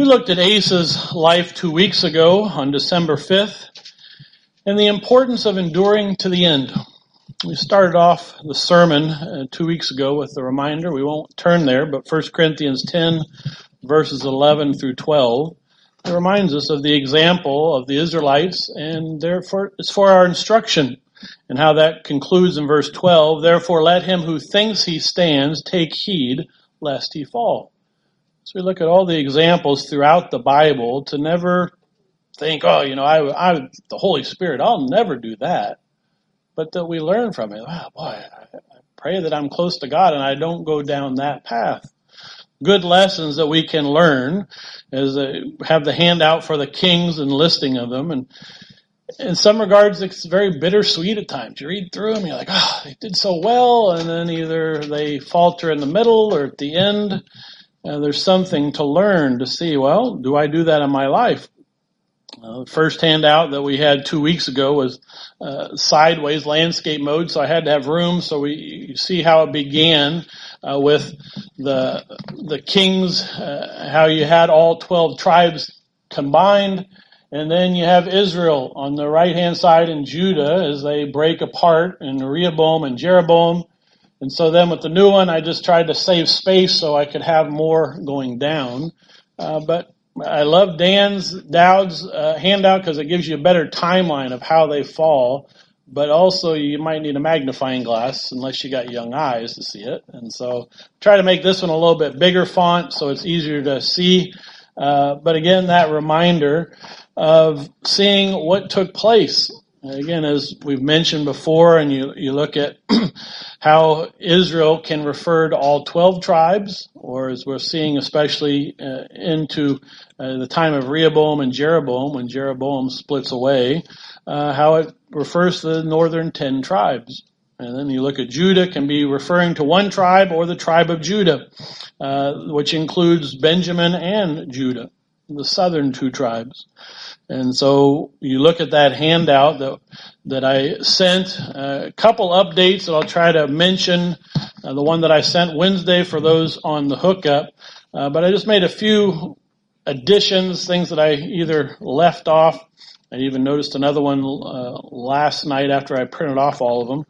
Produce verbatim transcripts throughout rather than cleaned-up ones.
We looked at Asa's life two weeks ago on December fifth and the importance of enduring to the end. We started off the sermon uh, two weeks ago with the reminder. We won't turn there, but First Corinthians ten, verses eleven through twelve, it reminds us of the example of the Israelites, and therefore it's for our instruction. And how that concludes in verse twelve, therefore let him who thinks he stands take heed lest he fall. So we look at all the examples throughout the Bible to never think, oh, you know, I, I, the Holy Spirit, I'll never do that. But that we learn from it. Oh, boy, I, I pray that I'm close to God and I don't go down that path. Good lessons that we can learn is uh, have the handout for the kings and listing of them. And in some regards, it's very bittersweet at times. You read through them, you're like, oh, they did so well. And then either they falter in the middle or at the end. Uh, there's something to learn to see, well, do I do that in my life? Uh, the first handout that we had two weeks ago was uh, sideways landscape mode, so I had to have room. So we you see how it began uh, with the the kings, uh, how you had all twelve tribes combined, and then you have Israel on the right-hand side and Judah as they break apart in Rehoboam and Jeroboam. And so then with the new one, I just tried to save space so I could have more going down. Uh, but I love Dan's, Dowd's uh, handout because it gives you a better timeline of how they fall. But also you might need a magnifying glass unless you got young eyes to see it. And so try to make this one a little bit bigger font so it's easier to see. Uh, but again, that reminder of seeing what took place. Again, as we've mentioned before, and you, you look at how Israel can refer to all twelve tribes, or as we're seeing especially uh, into uh, the time of Rehoboam and Jeroboam, when Jeroboam splits away, uh, how it refers to the northern ten tribes. And then you look at Judah, can be referring to one tribe or the tribe of Judah, uh, which includes Benjamin and Judah, the southern two tribes. And so you look at that handout that that I sent, uh, a couple updates that I'll try to mention, uh, the one that I sent Wednesday for those on the hookup. Uh, but I just made a few additions, things that I either left off. I even noticed another one uh, last night after I printed off all of them.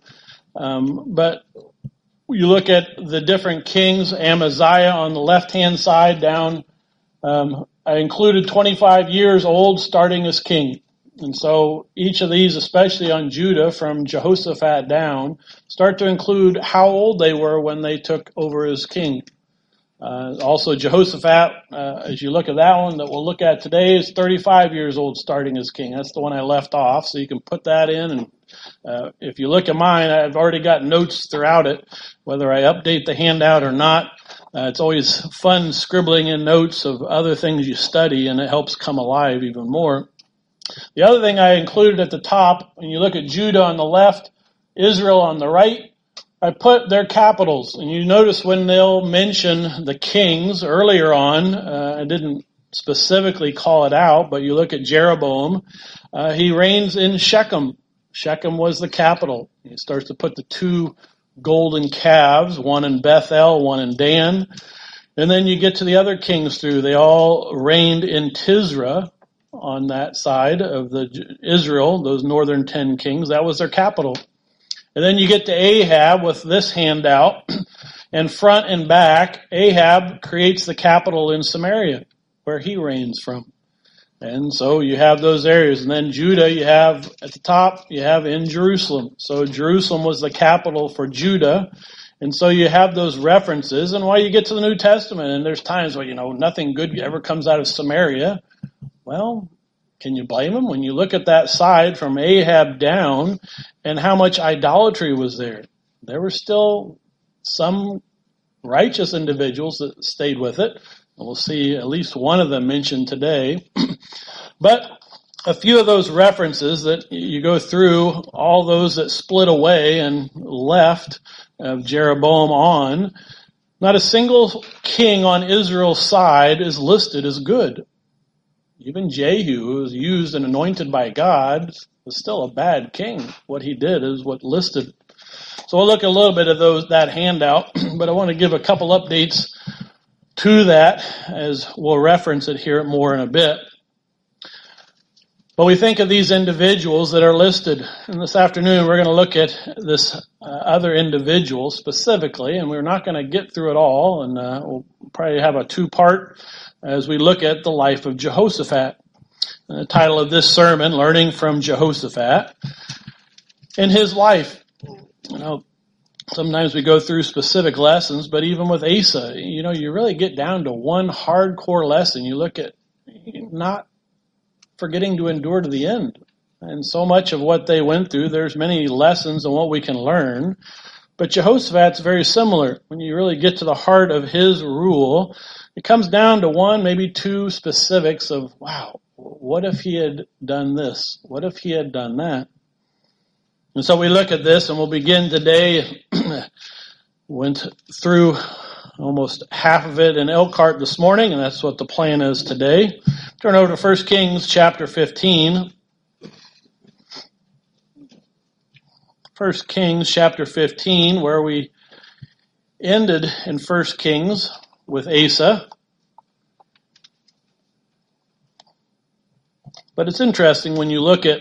Um, but you look at the different kings, Amaziah on the left-hand side down, um, I included twenty-five years old starting as king. And so each of these, especially on Judah from Jehoshaphat down, start to include how old they were when they took over as king. Uh, also Jehoshaphat, uh, as you look at that one that we'll look at today, is thirty-five years old starting as king. That's the one I left off, so you can put that in. And uh, if you look at mine, I've already got notes throughout it, whether I update the handout or not. Uh, it's always fun scribbling in notes of other things you study, and it helps come alive even more. The other thing I included at the top, when you look at Judah on the left, Israel on the right, I put their capitals. And you notice when they'll mention the kings earlier on, uh, I didn't specifically call it out, but you look at Jeroboam, uh, he reigns in Shechem. Shechem was the capital. He starts to put the two golden calves, one in Bethel, one in Dan. And then you get to the other kings through. They all reigned in Tisra on that side of the Israel, those northern ten kings. That was their capital. And then you get to Ahab with this handout. And front and back, Ahab creates the capital in Samaria, where he reigns from. And so you have those areas. And then Judah, you have at the top, you have in Jerusalem. So Jerusalem was the capital for Judah. And so you have those references. And while you get to the New Testament, and there's times where, you know, nothing good ever comes out of Samaria. Well, can you blame them? When you look at that side from Ahab down and how much idolatry was there, there were still some righteous individuals that stayed with it. We'll see at least one of them mentioned today. But a few of those references that you go through, all those that split away and left of Jeroboam on, not a single king on Israel's side is listed as good. Even Jehu, who was used and anointed by God, was still a bad king. What he did is what listed. So we'll look at a little bit of those that handout, but I want to give a couple updates to that, as we'll reference it here more in a bit. But we think of these individuals that are listed. And this afternoon we're going to look at this uh, other individual specifically, and we're not going to get through it all, and uh, we'll probably have a two-part as we look at the life of Jehoshaphat. And the title of this sermon, Learning from Jehoshaphat. In his life, you know, sometimes we go through specific lessons, but even with Asa, you know, you really get down to one hardcore lesson. You look at not forgetting to endure to the end. And so much of what they went through, there's many lessons on what we can learn. But Jehoshaphat's very similar. When you really get to the heart of his rule, it comes down to one, maybe two specifics of, wow, what if he had done this? What if he had done that? And so we look at this, and we'll begin today. Went through almost half of it in Elkhart this morning, and that's what the plan is today. Turn over to First Kings chapter fifteen. First Kings chapter fifteen, where we ended in First Kings with Asa. But it's interesting when you look at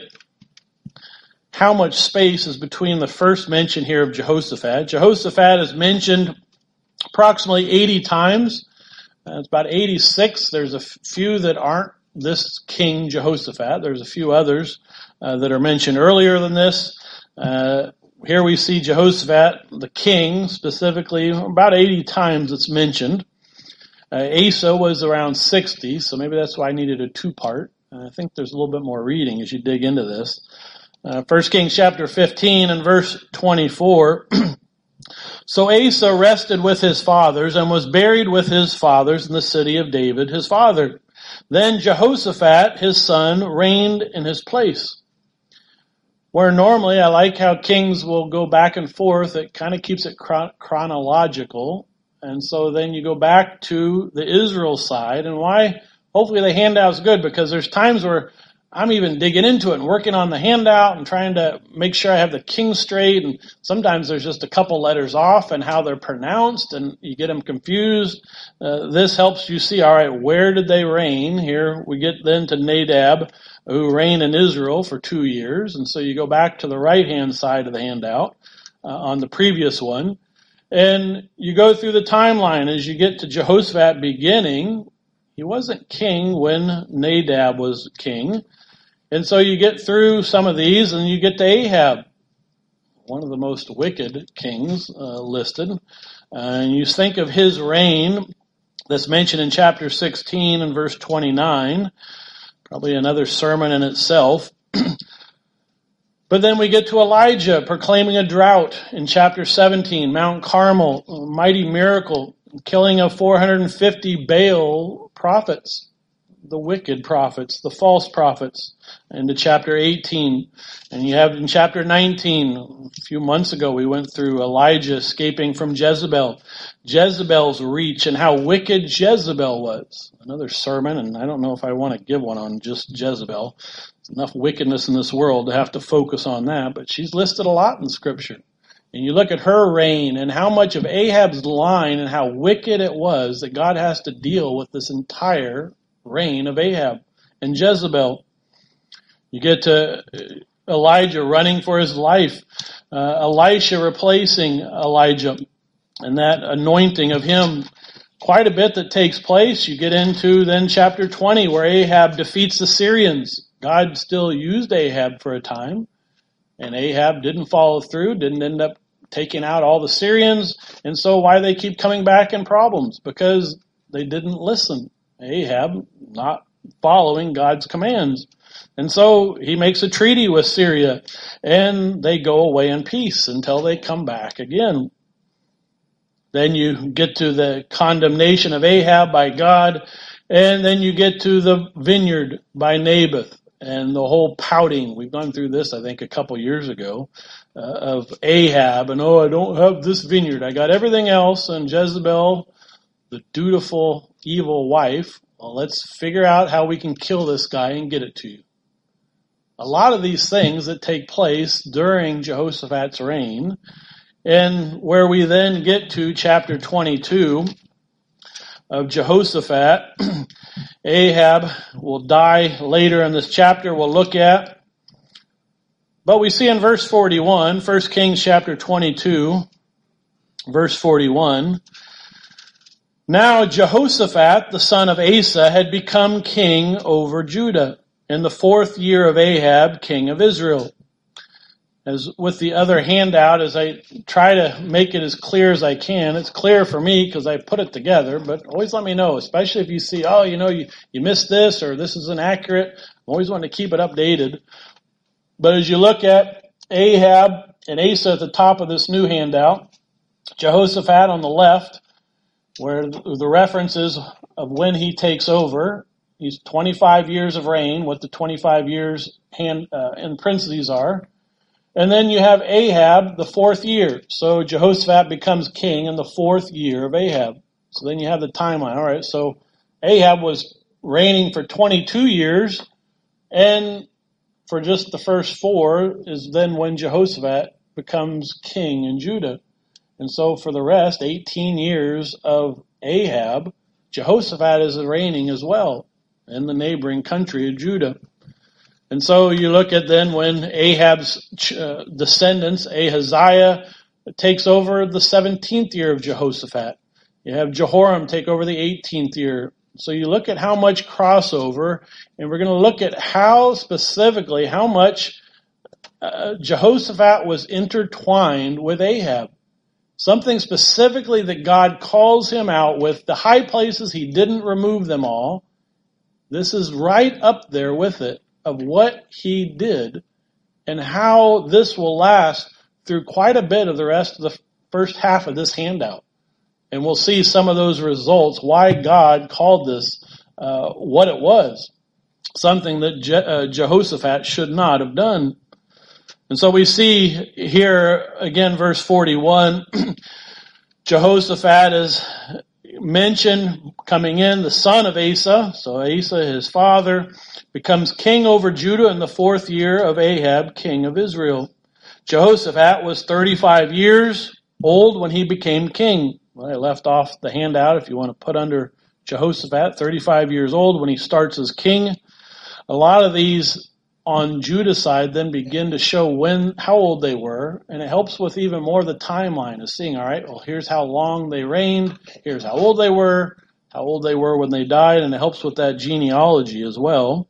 how much space is between the first mention here of Jehoshaphat. Jehoshaphat is mentioned approximately eighty times. Uh, it's about eighty-six. There's a few that aren't this King Jehoshaphat. There's a few others uh, that are mentioned earlier than this. Uh, here we see Jehoshaphat, the king, specifically about eighty times it's mentioned. Uh, Asa was around sixty, so maybe that's why I needed a two-part. Uh, I think there's a little bit more reading as you dig into this. Uh, First Kings chapter fifteen and verse twenty-four. So Asa rested with his fathers and was buried with his fathers in the city of David, his father. Then Jehoshaphat, his son, reigned in his place. Where normally, I like how kings will go back and forth, it kind of keeps it chron- chronological. And so then you go back to the Israel side. And why? Hopefully the handout's good, because there's times where I'm even digging into it and working on the handout and trying to make sure I have the king straight. And sometimes there's just a couple letters off and how they're pronounced, and you get them confused. Uh, this helps you see, all right, where did they reign? Here we get then to Nadab, who reigned in Israel for two years. And so you go back to the right-hand side of the handout uh, on the previous one. And you go through the timeline as you get to Jehoshaphat beginning. He wasn't king when Nadab was king. And so you get through some of these, and you get to Ahab, one of the most wicked kings uh, listed. Uh, and you think of his reign that's mentioned in chapter sixteen and verse twenty-nine, probably another sermon in itself. But then we get to Elijah proclaiming a drought in chapter seventeen, Mount Carmel, a mighty miracle, killing of four hundred fifty Baal prophets, the wicked prophets, the false prophets, into chapter eighteen. And you have in chapter nineteen, a few months ago, we went through Elijah escaping from Jezebel, Jezebel's reach, and how wicked Jezebel was. Another sermon, and I don't know if I want to give one on just Jezebel. There's enough wickedness in this world to have to focus on that, but she's listed a lot in Scripture. And you look at her reign and how much of Ahab's line and how wicked it was that God has to deal with this entire reign of Ahab and Jezebel. You get to Elijah running for his life, uh, Elisha replacing Elijah, and that anointing of him. Quite a bit that takes place. You get into then chapter twenty, where Ahab defeats the Syrians. God still used Ahab for a time, and Ahab didn't follow through, didn't end up taking out all the Syrians. And so why they keep coming back in problems? Because they didn't listen. Ahab not following God's commands. And so he makes a treaty with Syria, and they go away in peace until they come back again. Then you get to the condemnation of Ahab by God, and then you get to the vineyard by Naboth and the whole pouting. We've gone through this, I think, a couple years ago uh, of Ahab, and oh, I don't have this vineyard. I got everything else, and Jezebel, the dutiful, evil wife. Well, let's figure out how we can kill this guy and get it to you. A lot of these things that take place during Jehoshaphat's reign, and where we then get to chapter twenty-two, of Jehoshaphat. Ahab will die later in this chapter we'll look at. But we see in verse forty-one, First Kings chapter twenty-two, verse forty-one, now Jehoshaphat, the son of Asa, had become king over Judah in the fourth year of Ahab, king of Israel. As with the other handout, as I try to make it as clear as I can, it's clear for me because I put it together, but always let me know, especially if you see, oh, you know, you, you missed this or this is inaccurate. I always want to keep it updated. But as you look at Ahab and Asa at the top of this new handout, Jehoshaphat on the left, where the references of when he takes over, he's twenty-five years of reign, what the twenty-five years hand, uh, in parentheses are. And then you have Ahab, the fourth year. So Jehoshaphat becomes king in the fourth year of Ahab. So then you have the timeline. All right, so Ahab was reigning for twenty-two years, and for just the first four is then when Jehoshaphat becomes king in Judah. And so for the rest, eighteen years of Ahab, Jehoshaphat is reigning as well in the neighboring country of Judah. And so you look at then when Ahab's uh, descendants, Ahaziah, takes over the seventeenth year of Jehoshaphat. You have Jehoram take over the eighteenth year. So you look at how much crossover, and we're going to look at how specifically, how much uh, Jehoshaphat was intertwined with Ahab. Something specifically that God calls him out with. The high places, he didn't remove them all. This is right up there with it of what he did and how this will last through quite a bit of the rest of the first half of this handout. And we'll see some of those results, why God called this uh, what it was. Something that Je- uh, Jehoshaphat should not have done. And so we see here, again, verse forty-one, Jehoshaphat is mentioned coming in, the son of Asa. So Asa, his father, becomes king over Judah in the fourth year of Ahab, king of Israel. Jehoshaphat was thirty-five years old when he became king. Well, I left off the handout if you want to put under Jehoshaphat, thirty-five years old when he starts as king. A lot of these on Judah's side then begin to show when, how old they were, and it helps with even more the timeline of seeing, all right, well, here's how long they reigned, here's how old they were, how old they were when they died, and it helps with that genealogy as well.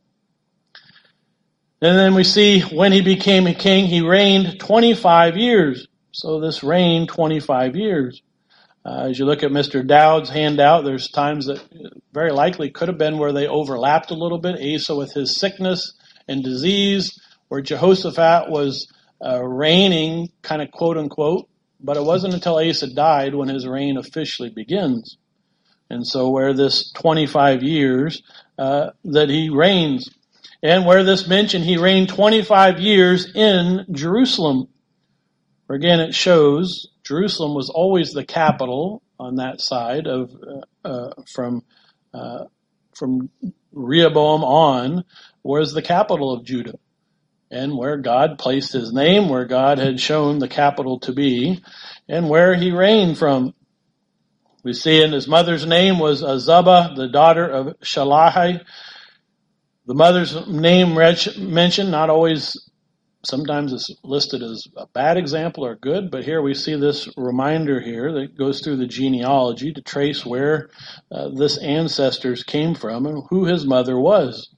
And then we see when he became a king, he reigned twenty-five years. So this reign, twenty-five years. Uh, as you look at Mister Dowd's handout, there's times that very likely could have been where they overlapped a little bit. Asa with his sickness and disease, where Jehoshaphat was uh, reigning, kind of quote unquote, but it wasn't until Asa died when his reign officially begins. And so where this twenty-five years uh, that he reigns, and where this mentioned he reigned twenty-five years in Jerusalem. Where again it shows Jerusalem was always the capital on that side of uh, uh, from uh, from Rehoboam on, was the capital of Judah, and where God placed his name, where God had shown the capital to be, and where he reigned from. We see in his mother's name was Azubah, the daughter of Shalai. The mother's name mentioned, not always, sometimes it's listed as a bad example or good, but here we see this reminder here that goes through the genealogy to trace where uh, this ancestors came from and who his mother was.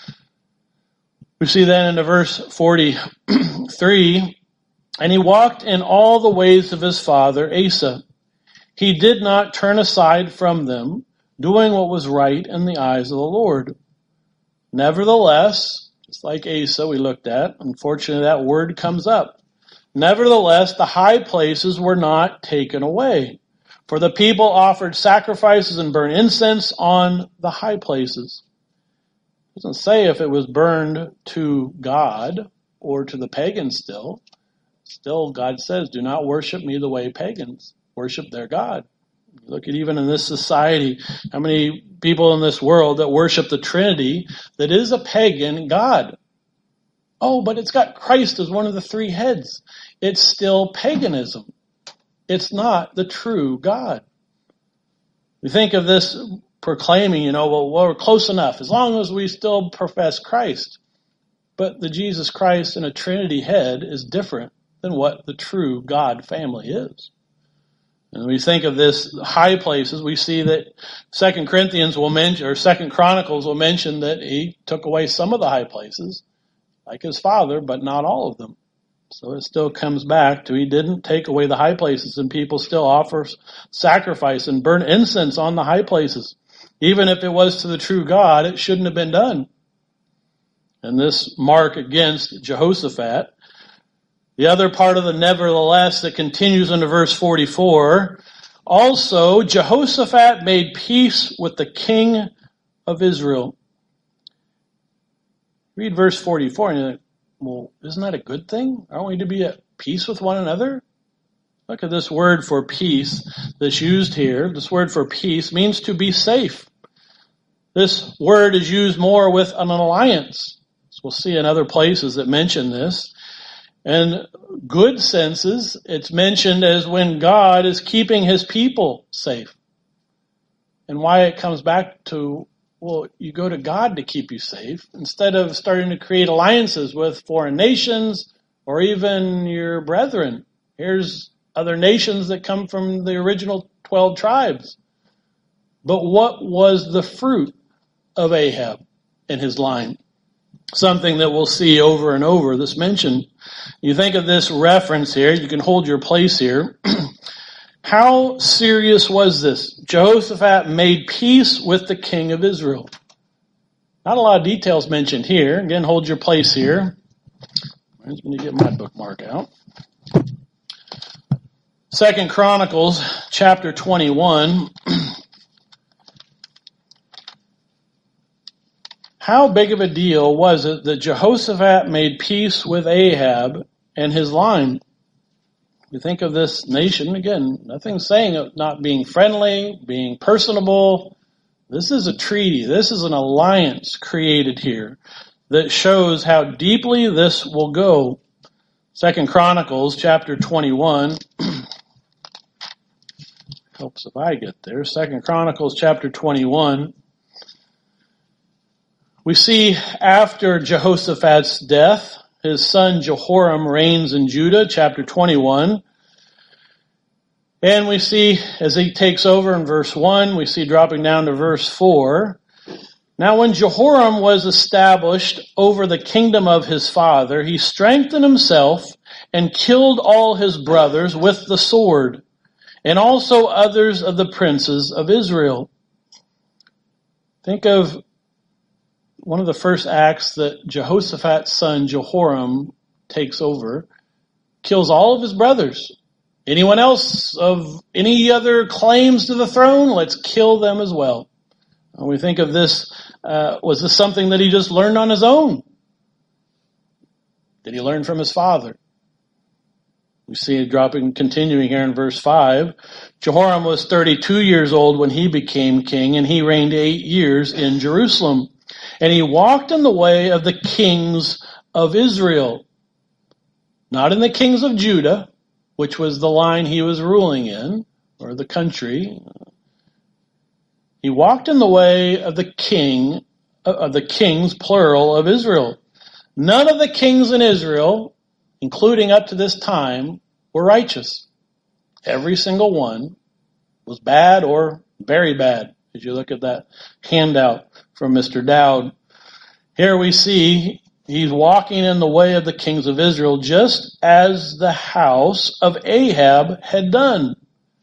We see then in verse forty-three, and he walked in all the ways of his father Asa. He did not turn aside from them, doing what was right in the eyes of the Lord. Nevertheless, it's like Asa we looked at, unfortunately that word comes up. Nevertheless, the high places were not taken away, for the people offered sacrifices and burned incense on the high places. It doesn't say if it was burned to God or to the pagans still. Still, God says, do not worship me the way pagans worship their God. Look at even in this society, how many people in this world that worship the Trinity that is a pagan God. Oh, but it's got Christ as one of the three heads. It's still paganism. It's not the true God. We think of this proclaiming, you know, well, we're close enough, as long as we still profess Christ. But the Jesus Christ in a Trinity head is different than what the true God family is. And when we think of this high places, we see that Second Corinthians will mention, or Second Chronicles will mention that he took away some of the high places, like his father, but not all of them. So it still comes back to he didn't take away the high places, and people still offer sacrifice and burn incense on the high places. Even if it was to the true God, it shouldn't have been done. And this mark against Jehoshaphat. The other part of the nevertheless that continues into verse forty-four, also Jehoshaphat made peace with the king of Israel. Read verse forty-four and you're like, well, isn't that a good thing? Aren't we to be at peace with one another? Look at this word for peace that's used here. This word for peace means to be safe. This word is used more with an alliance. So we'll see in other places that mention this. In good senses, it's mentioned as when God is keeping his people safe. And why it comes back to, well, you go to God to keep you safe instead of starting to create alliances with foreign nations or even your brethren. Here's other nations that come from the original twelve tribes. But what was the fruit of Ahab and his line? Something that we'll see over and over this mentioned. You think of this reference here, you can hold your place here. How serious was this? Jehoshaphat made peace with the king of Israel. Not a lot of details mentioned here. Again, hold your place here. I'm going to get my bookmark out. Second Chronicles chapter twenty-one. How big of a deal was it that Jehoshaphat made peace with Ahab and his line? You think of this nation, again, nothing's saying of not being friendly, being personable. This is a treaty. This is an alliance created here that shows how deeply this will go. Second Chronicles chapter twenty-one. Helps if I get there. Second Chronicles chapter twenty-one. We see after Jehoshaphat's death, his son Jehoram reigns in Judah, chapter twenty-one. And we see as he takes over in verse one, we see dropping down to verse four. Now when Jehoram was established over the kingdom of his father, he strengthened himself and killed all his brothers with the sword, and also others of the princes of Israel. Think of one of the first acts that Jehoshaphat's son Jehoram takes over, kills all of his brothers. Anyone else of any other claims to the throne, let's kill them as well. When we think of this, uh, was this something that he just learned on his own? Did he learn from his father? We see it dropping, continuing here in verse five. Jehoram was thirty-two years old when he became king, and he reigned eight years in Jerusalem. And he walked in the way of the kings of Israel, not in the kings of Judah, which was the line he was ruling in, or the country. He walked in the way of the king, of the kings, plural, of Israel. None of the kings in Israel, including up to this time, were righteous. Every single one was bad or very bad, as you look at that handout from Mister Dowd. Here we see he's walking in the way of the kings of Israel, just as the house of Ahab had done.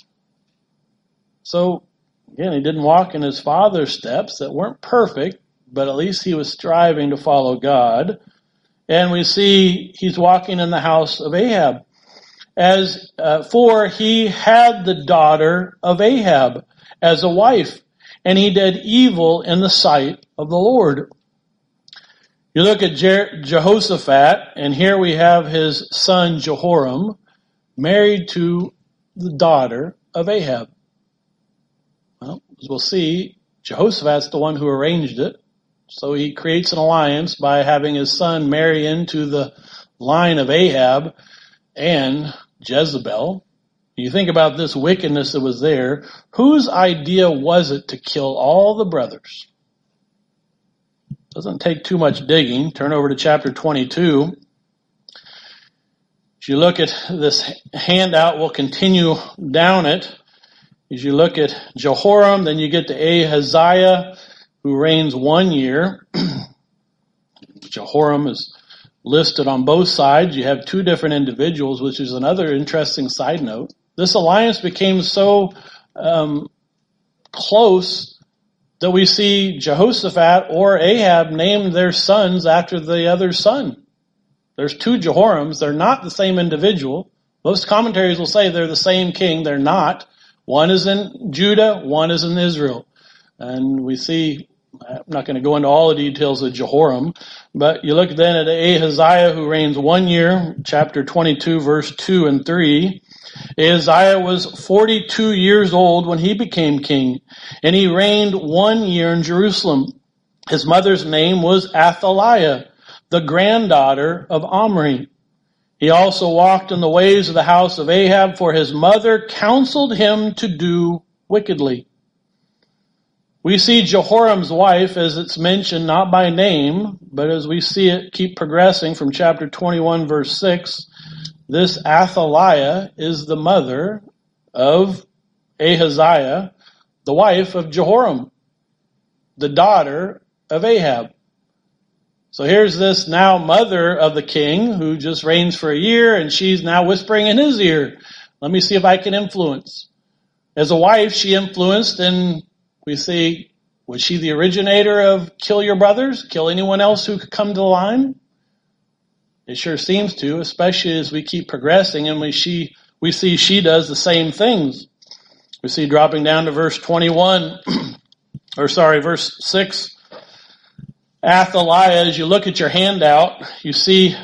So, again, he didn't walk in his father's steps that weren't perfect, but at least he was striving to follow God. And we see he's walking in the house of Ahab. As uh, for he had the daughter of Ahab as a wife, and he did evil in the sight of the Lord. You look at Je- Jehoshaphat, and here we have his son Jehoram married to the daughter of Ahab. Well, as we'll see, Jehoshaphat's the one who arranged it. So he creates an alliance by having his son marry into the line of Ahab and Jezebel. You think about this wickedness that was there. Whose idea was it to kill all the brothers? Doesn't take too much digging. Turn over to chapter twenty-two. As you look at this handout, we'll continue down it. As you look at Jehoram, then you get to Ahaziah, who reigns one year. Jehoram is listed on both sides. You have two different individuals, which is another interesting side note. This alliance became so um, close that we see Jehoshaphat or Ahab named their sons after the other son. There's two Jehorams. They're not the same individual. Most commentaries will say they're the same king. They're not. One is in Judah, one is in Israel. And we see, I'm not going to go into all the details of Jehoram, but you look then at Ahaziah, who reigns one year, chapter twenty-two, verse two and three. Ahaziah was forty-two years old when he became king, and he reigned one year in Jerusalem. His mother's name was Athaliah, the granddaughter of Omri. He also walked in the ways of the house of Ahab, for his mother counseled him to do wickedly. We see Jehoram's wife, as it's mentioned, not by name, but as we see it keep progressing from chapter twenty-one, verse six, this Athaliah is the mother of Ahaziah, the wife of Jehoram, the daughter of Ahab. So here's this now mother of the king who just reigns for a year, and she's now whispering in his ear, let me see if I can influence. As a wife, she influenced, and we see, was she the originator of kill your brothers, kill anyone else who could come to the line? It sure seems to, especially as we keep progressing, and we, she, we see she does the same things. We see dropping down to verse twenty-one, or sorry, verse six, Athaliah, as you look at your handout, you see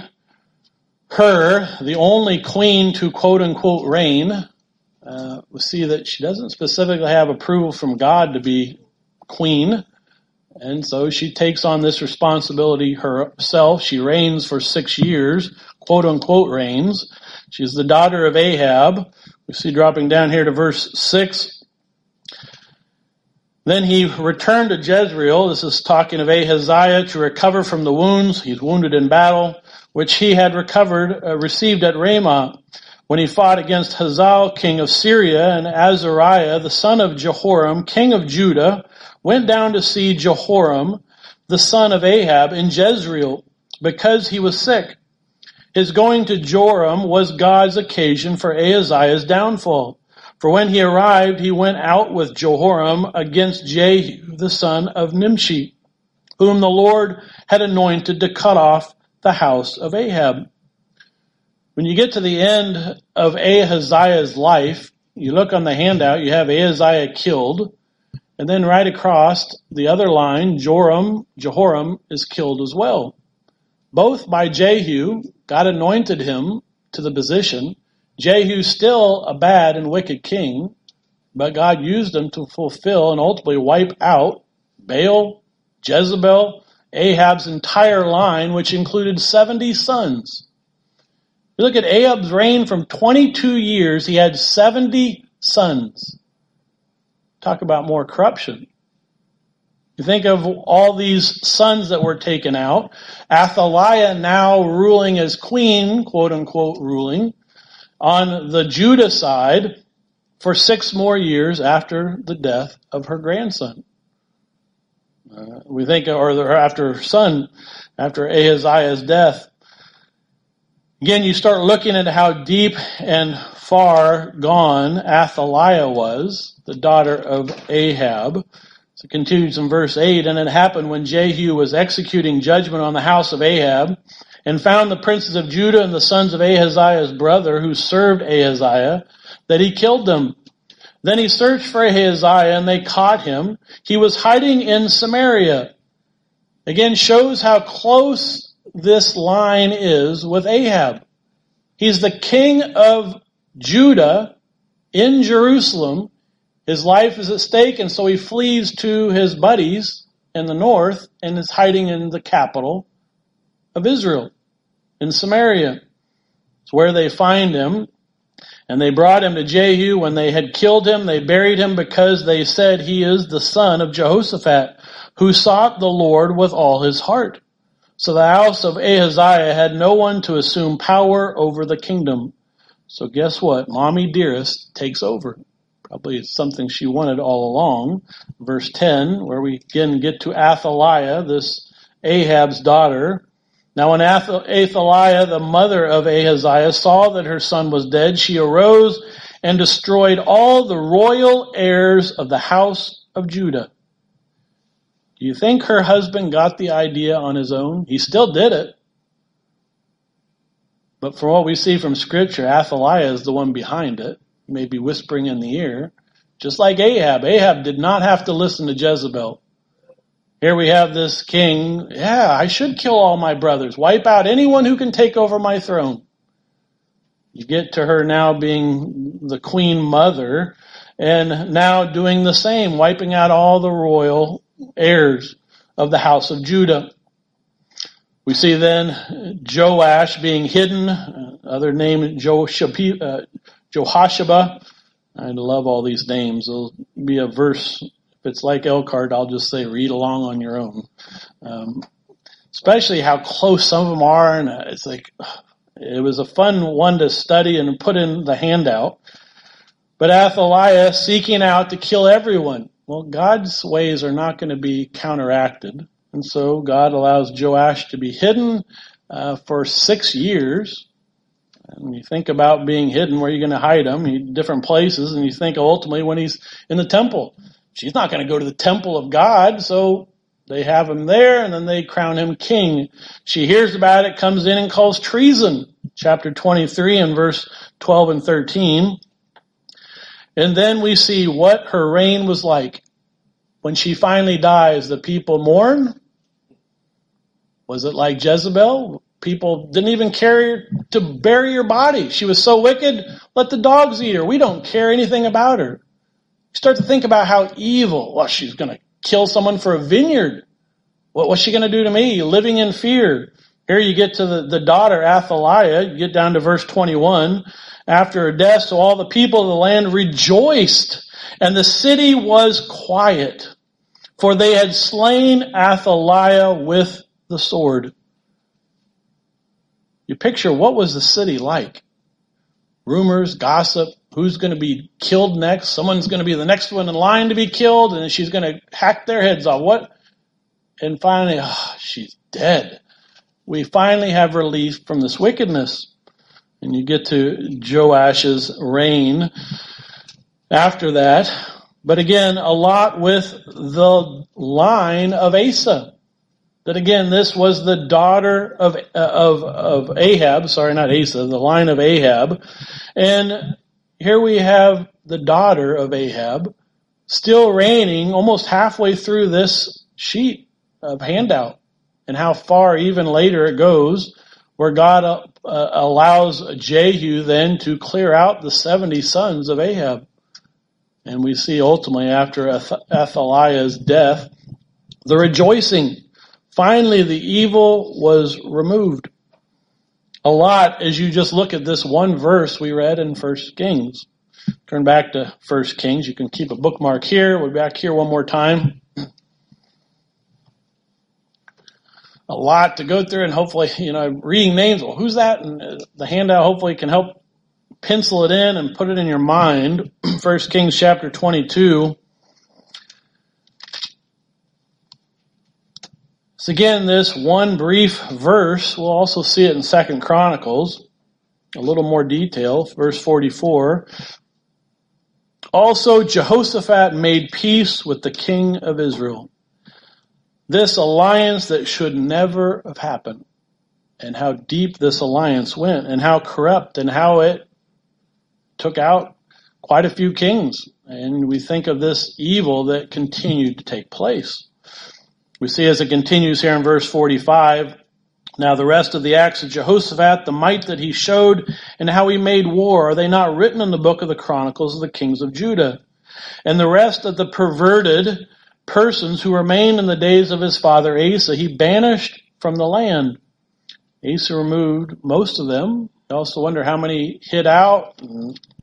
her, the only queen to quote-unquote reign. Uh, we see that she doesn't specifically have approval from God to be queen, and so she takes on this responsibility herself. She reigns for six years, quote-unquote reigns. She's the daughter of Ahab. We see dropping down here to verse six. Then he returned to Jezreel. This is talking of Ahaziah, to recover from the wounds. He's wounded in battle, which he had recovered, uh, received at Ramah, when he fought against Hazael, king of Syria, and Azariah, the son of Jehoram, king of Judah, went down to see Jehoram, the son of Ahab, in Jezreel, because he was sick. His going to Joram was God's occasion for Ahaziah's downfall. For when he arrived, he went out with Jehoram against Jehu, the son of Nimshi, whom the Lord had anointed to cut off the house of Ahab. When you get to the end of Ahaziah's life, you look on the handout, you have Ahaziah killed, and then right across the other line, Joram, Jehoram is killed as well. Both by Jehu. God anointed him to the position. Jehu's still a bad and wicked king, but God used him to fulfill and ultimately wipe out Baal, Jezebel, Ahab's entire line, which included seventy sons. You look at Ahab's reign from twenty-two years, he had seventy sons. Talk about more corruption. You think of all these sons that were taken out. Athaliah now ruling as queen, quote unquote ruling, on the Judah side for six more years after the death of her grandson. Uh, we think, or after her son, after Ahaziah's death. Again, you start looking at how deep and far gone Athaliah was, the daughter of Ahab. So it continues in verse eight, and it happened when Jehu was executing judgment on the house of Ahab, and found the princes of Judah and the sons of Ahaziah's brother who served Ahaziah, that he killed them. Then he searched for Ahaziah, and they caught him. He was hiding in Samaria. Again, shows how close this line is with Ahab. He's the king of Judah in Jerusalem. His life is at stake, and so he flees to his buddies in the north and is hiding in the capital of Israel, in Samaria. It's where they find him. And they brought him to Jehu. When they had killed him, they buried him because they said, he is the son of Jehoshaphat, who sought the Lord with all his heart. So the house of Ahaziah had no one to assume power over the kingdom. So guess what? Mommy Dearest takes over. Probably it's something she wanted all along. Verse ten, where we again get to Athaliah, this Ahab's daughter. Now when Athaliah, the mother of Ahaziah, saw that her son was dead, she arose and destroyed all the royal heirs of the house of Judah. Do you think her husband got the idea on his own? He still did it. But from what we see from Scripture, Athaliah is the one behind it, maybe whispering in the ear. Just like Ahab. Ahab did not have to listen to Jezebel. Here we have this king, yeah, I should kill all my brothers, wipe out anyone who can take over my throne. You get to her now being the queen mother, and now doing the same, wiping out all the royal heirs of the house of Judah. We see then Joash being hidden, other name Jehoshaphat, uh, Jehoshaphat. I love all these names. There'll be a verse. If it's like Elkhart, I'll just say read along on your own. Um, especially how close some of them are, and it's like it was a fun one to study and put in the handout. But Athaliah seeking out to kill everyone. Well, God's ways are not going to be counteracted. And so God allows Joash to be hidden uh, for six years. And you think about being hidden, where you're going to hide him, in different places, and you think ultimately when he's in the temple. She's not going to go to the temple of God, so they have him there, and then they crown him king. She hears about it, comes in and calls treason. Chapter twenty-three and verse twelve and thirteen. And then we see what her reign was like. When she finally dies, the people mourn. Was it like Jezebel? People didn't even care to bury her body. She was so wicked, let the dogs eat her. We don't care anything about her. You start to think about how evil. Well, she's going to kill someone for a vineyard. What, what's she going to do to me? Living in fear. Here you get to the, the daughter, Athaliah. You get down to verse twenty-one. After her death, so all the people of the land rejoiced, and the city was quiet, for they had slain Athaliah with the sword. You picture, what was the city like? Rumors, gossip, who's going to be killed next? Someone's going to be the next one in line to be killed, and she's going to hack their heads off. What? And finally, oh, she's dead. We finally have relief from this wickedness. And you get to Joash's reign after that. But again, a lot with the line of Asa. That again, this was the daughter of, of, of Ahab. Sorry, not Asa, the line of Ahab. And here we have the daughter of Ahab still reigning almost halfway through this sheet of handout. And how far even later it goes, where God uh, allows Jehu then to clear out the seventy sons of Ahab. And we see ultimately after Ath- Athaliah's death, the rejoicing. Finally, the evil was removed. A lot as you just look at this one verse we read in First Kings. Turn back to First Kings. You can keep a bookmark here. We're back here one more time. A lot to go through, and hopefully, you know, reading names, well, who's that? And the handout hopefully can help pencil it in and put it in your mind. First Kings chapter twenty-two. So again, this one brief verse, we'll also see it in Second Chronicles, a little more detail, verse forty-four. Also, Jehoshaphat made peace with the king of Israel. This alliance that should never have happened, and how deep this alliance went, and how corrupt, and how it took out quite a few kings. And we think of this evil that continued to take place. We see as it continues here in verse forty-five, now the rest of the acts of Jehoshaphat, the might that he showed, and how he made war, are they not written in the book of the Chronicles of the kings of Judah? And the rest of the perverted persons who remained in the days of his father Asa, he banished from the land. Asa removed most of them. You also wonder how many hid out.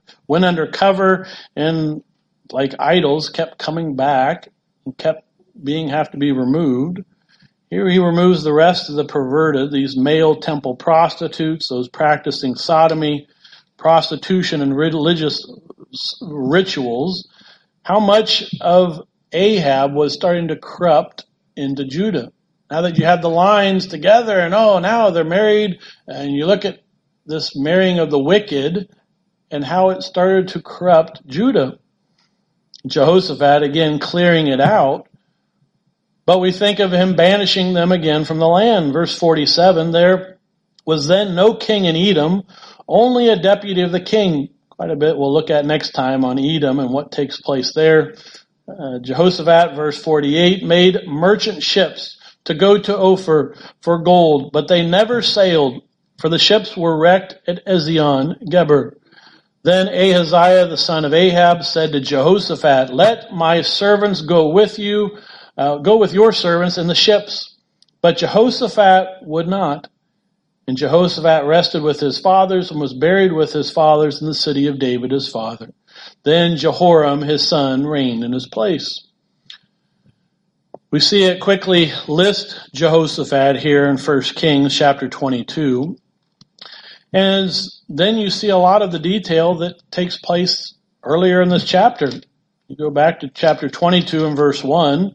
went under cover and, like idols, kept coming back and kept being have to be removed. Here he removes the rest of the perverted, these male temple prostitutes, those practicing sodomy, prostitution, and religious rituals. How much of Ahab was starting to corrupt into Judah? Now that you have the lines together and oh, now they're married, and you look at this marrying of the wicked and how it started to corrupt Judah. Jehoshaphat, again, clearing it out. But we think of him banishing them again from the land. Verse forty-seven, there was then no king in Edom, only a deputy of the king. Quite a bit we'll look at next time on Edom and what takes place there. Uh, Jehoshaphat, verse forty-eight, made merchant ships to go to Ophir for gold, but they never sailed, for the ships were wrecked at Ezion Geber. Then Ahaziah, the son of Ahab, said to Jehoshaphat, let my servants go with you, uh, go with your servants in the ships. But Jehoshaphat would not. And Jehoshaphat rested with his fathers and was buried with his fathers in the city of David his father. Then Jehoram, his son, reigned in his place. We see it quickly list Jehoshaphat here in First Kings chapter twenty-two. And then you see a lot of the detail that takes place earlier in this chapter. You go back to chapter twenty-two and verse one.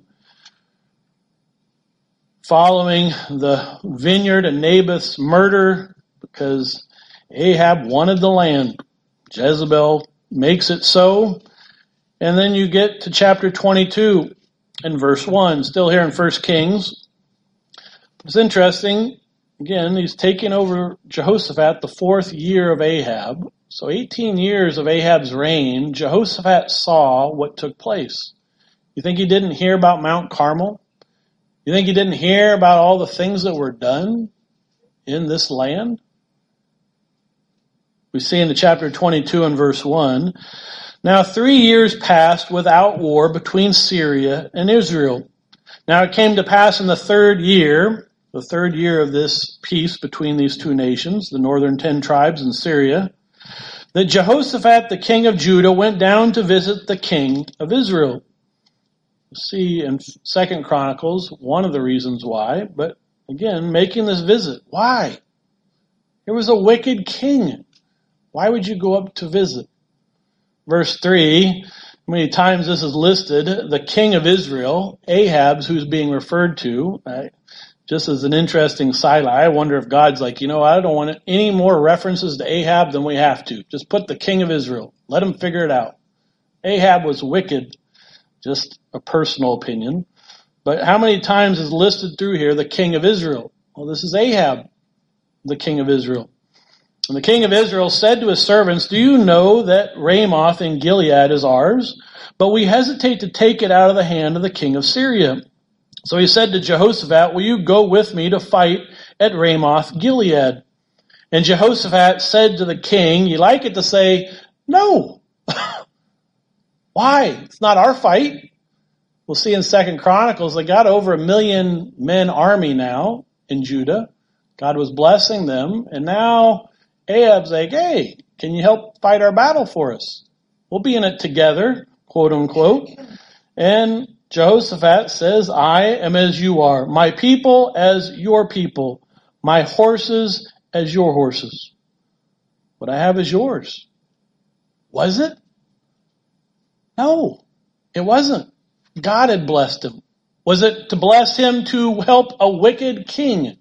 Following the vineyard and Naboth's murder, because Ahab wanted the land. Jezebel makes it so. And then you get to chapter twenty-two and verse one, still here in First Kings. It's interesting. Again, he's taking over Jehoshaphat the fourth year of Ahab. So eighteen years of Ahab's reign, Jehoshaphat saw what took place. You think he didn't hear about Mount Carmel? You think he didn't hear about all the things that were done in this land? We see in the chapter twenty-two and verse one, now three years passed without war between Syria and Israel. Now it came to pass in the third year, the third year of this peace between these two nations, the northern ten tribes and Syria, that Jehoshaphat, the king of Judah, went down to visit the king of Israel. You see in Second Chronicles one of the reasons why, but again, making this visit. Why? There was a wicked king. Why would you go up to visit? Verse three, how many times this is listed, the king of Israel, Ahab's who's being referred to. Uh, just as an interesting side, I wonder if God's like, you know, I don't want any more references to Ahab than we have to. Just put the king of Israel. Let him figure it out. Ahab was wicked. Just a personal opinion. But how many times is listed through here the king of Israel? Well, this is Ahab, the king of Israel. And the king of Israel said to his servants, do you know that Ramoth in Gilead is ours? But we hesitate to take it out of the hand of the king of Syria. So he said to Jehoshaphat, will you go with me to fight at Ramoth Gilead? And Jehoshaphat said to the king, you like it to say, no. Why? It's not our fight. We'll see in Second Chronicles, they got over a million men army now in Judah. God was blessing them. And now Ahab's like, hey, can you help fight our battle for us? We'll be in it together, quote unquote. And Jehoshaphat says, I am as you are, my people as your people, my horses as your horses. What I have is yours. Was it? No, it wasn't. God had blessed him. Was it to bless him to help a wicked king?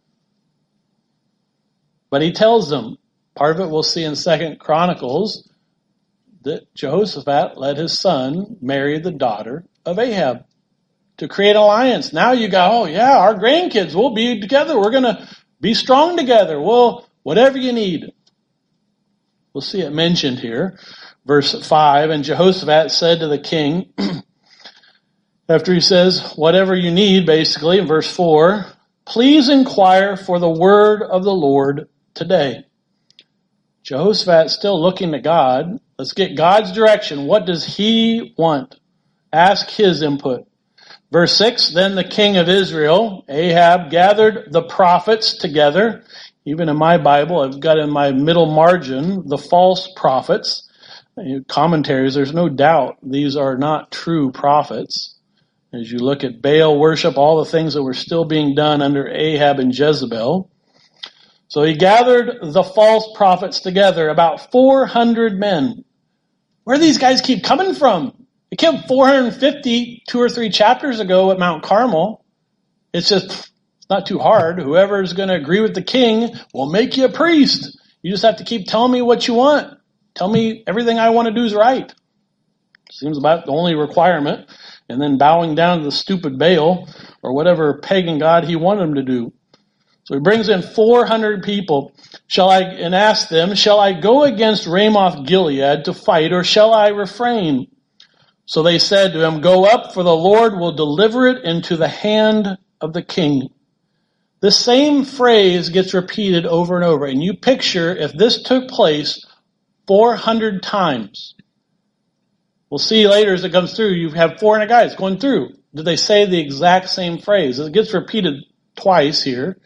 But he tells them, part of it we'll see in Second Chronicles, that Jehoshaphat let his son marry the daughter of Ahab to create an alliance. Now you go, oh yeah, our grandkids, we'll be together. We're going to be strong together. Well, whatever you need. We'll see it mentioned here. Verse five, and Jehoshaphat said to the king, after he says, whatever you need, basically, in verse four, please inquire for the word of the Lord today. Jehoshaphat still looking to God. Let's get God's direction. What does he want? Ask his input. Verse six, then the king of Israel, Ahab, gathered the prophets together. Even in my Bible, I've got in my middle margin, the false prophets. commentaries, there's no doubt these are not true prophets. As you look at Baal worship, all the things that were still being done under Ahab and Jezebel. So he gathered the false prophets together, about four hundred men. Where do these guys keep coming from? They killed four hundred fifty two or three chapters ago at Mount Carmel. It's just it's not too hard. Whoever's going to agree with the king will make you a priest. You just have to keep telling me what you want. Tell me everything I want to do is right. Seems about the only requirement. And then bowing down to the stupid Baal or whatever pagan god he wanted him to do. So he brings in four hundred people. Shall I, and asks them, shall I go against Ramoth Gilead to fight, or shall I refrain? So they said to him, go up, for the Lord will deliver it into the hand of the king. The same phrase gets repeated over and over. And you picture if this took place four hundred times. We'll see later as it comes through, you have four hundred guys going through. Did they say the exact same phrase? It gets repeated twice here.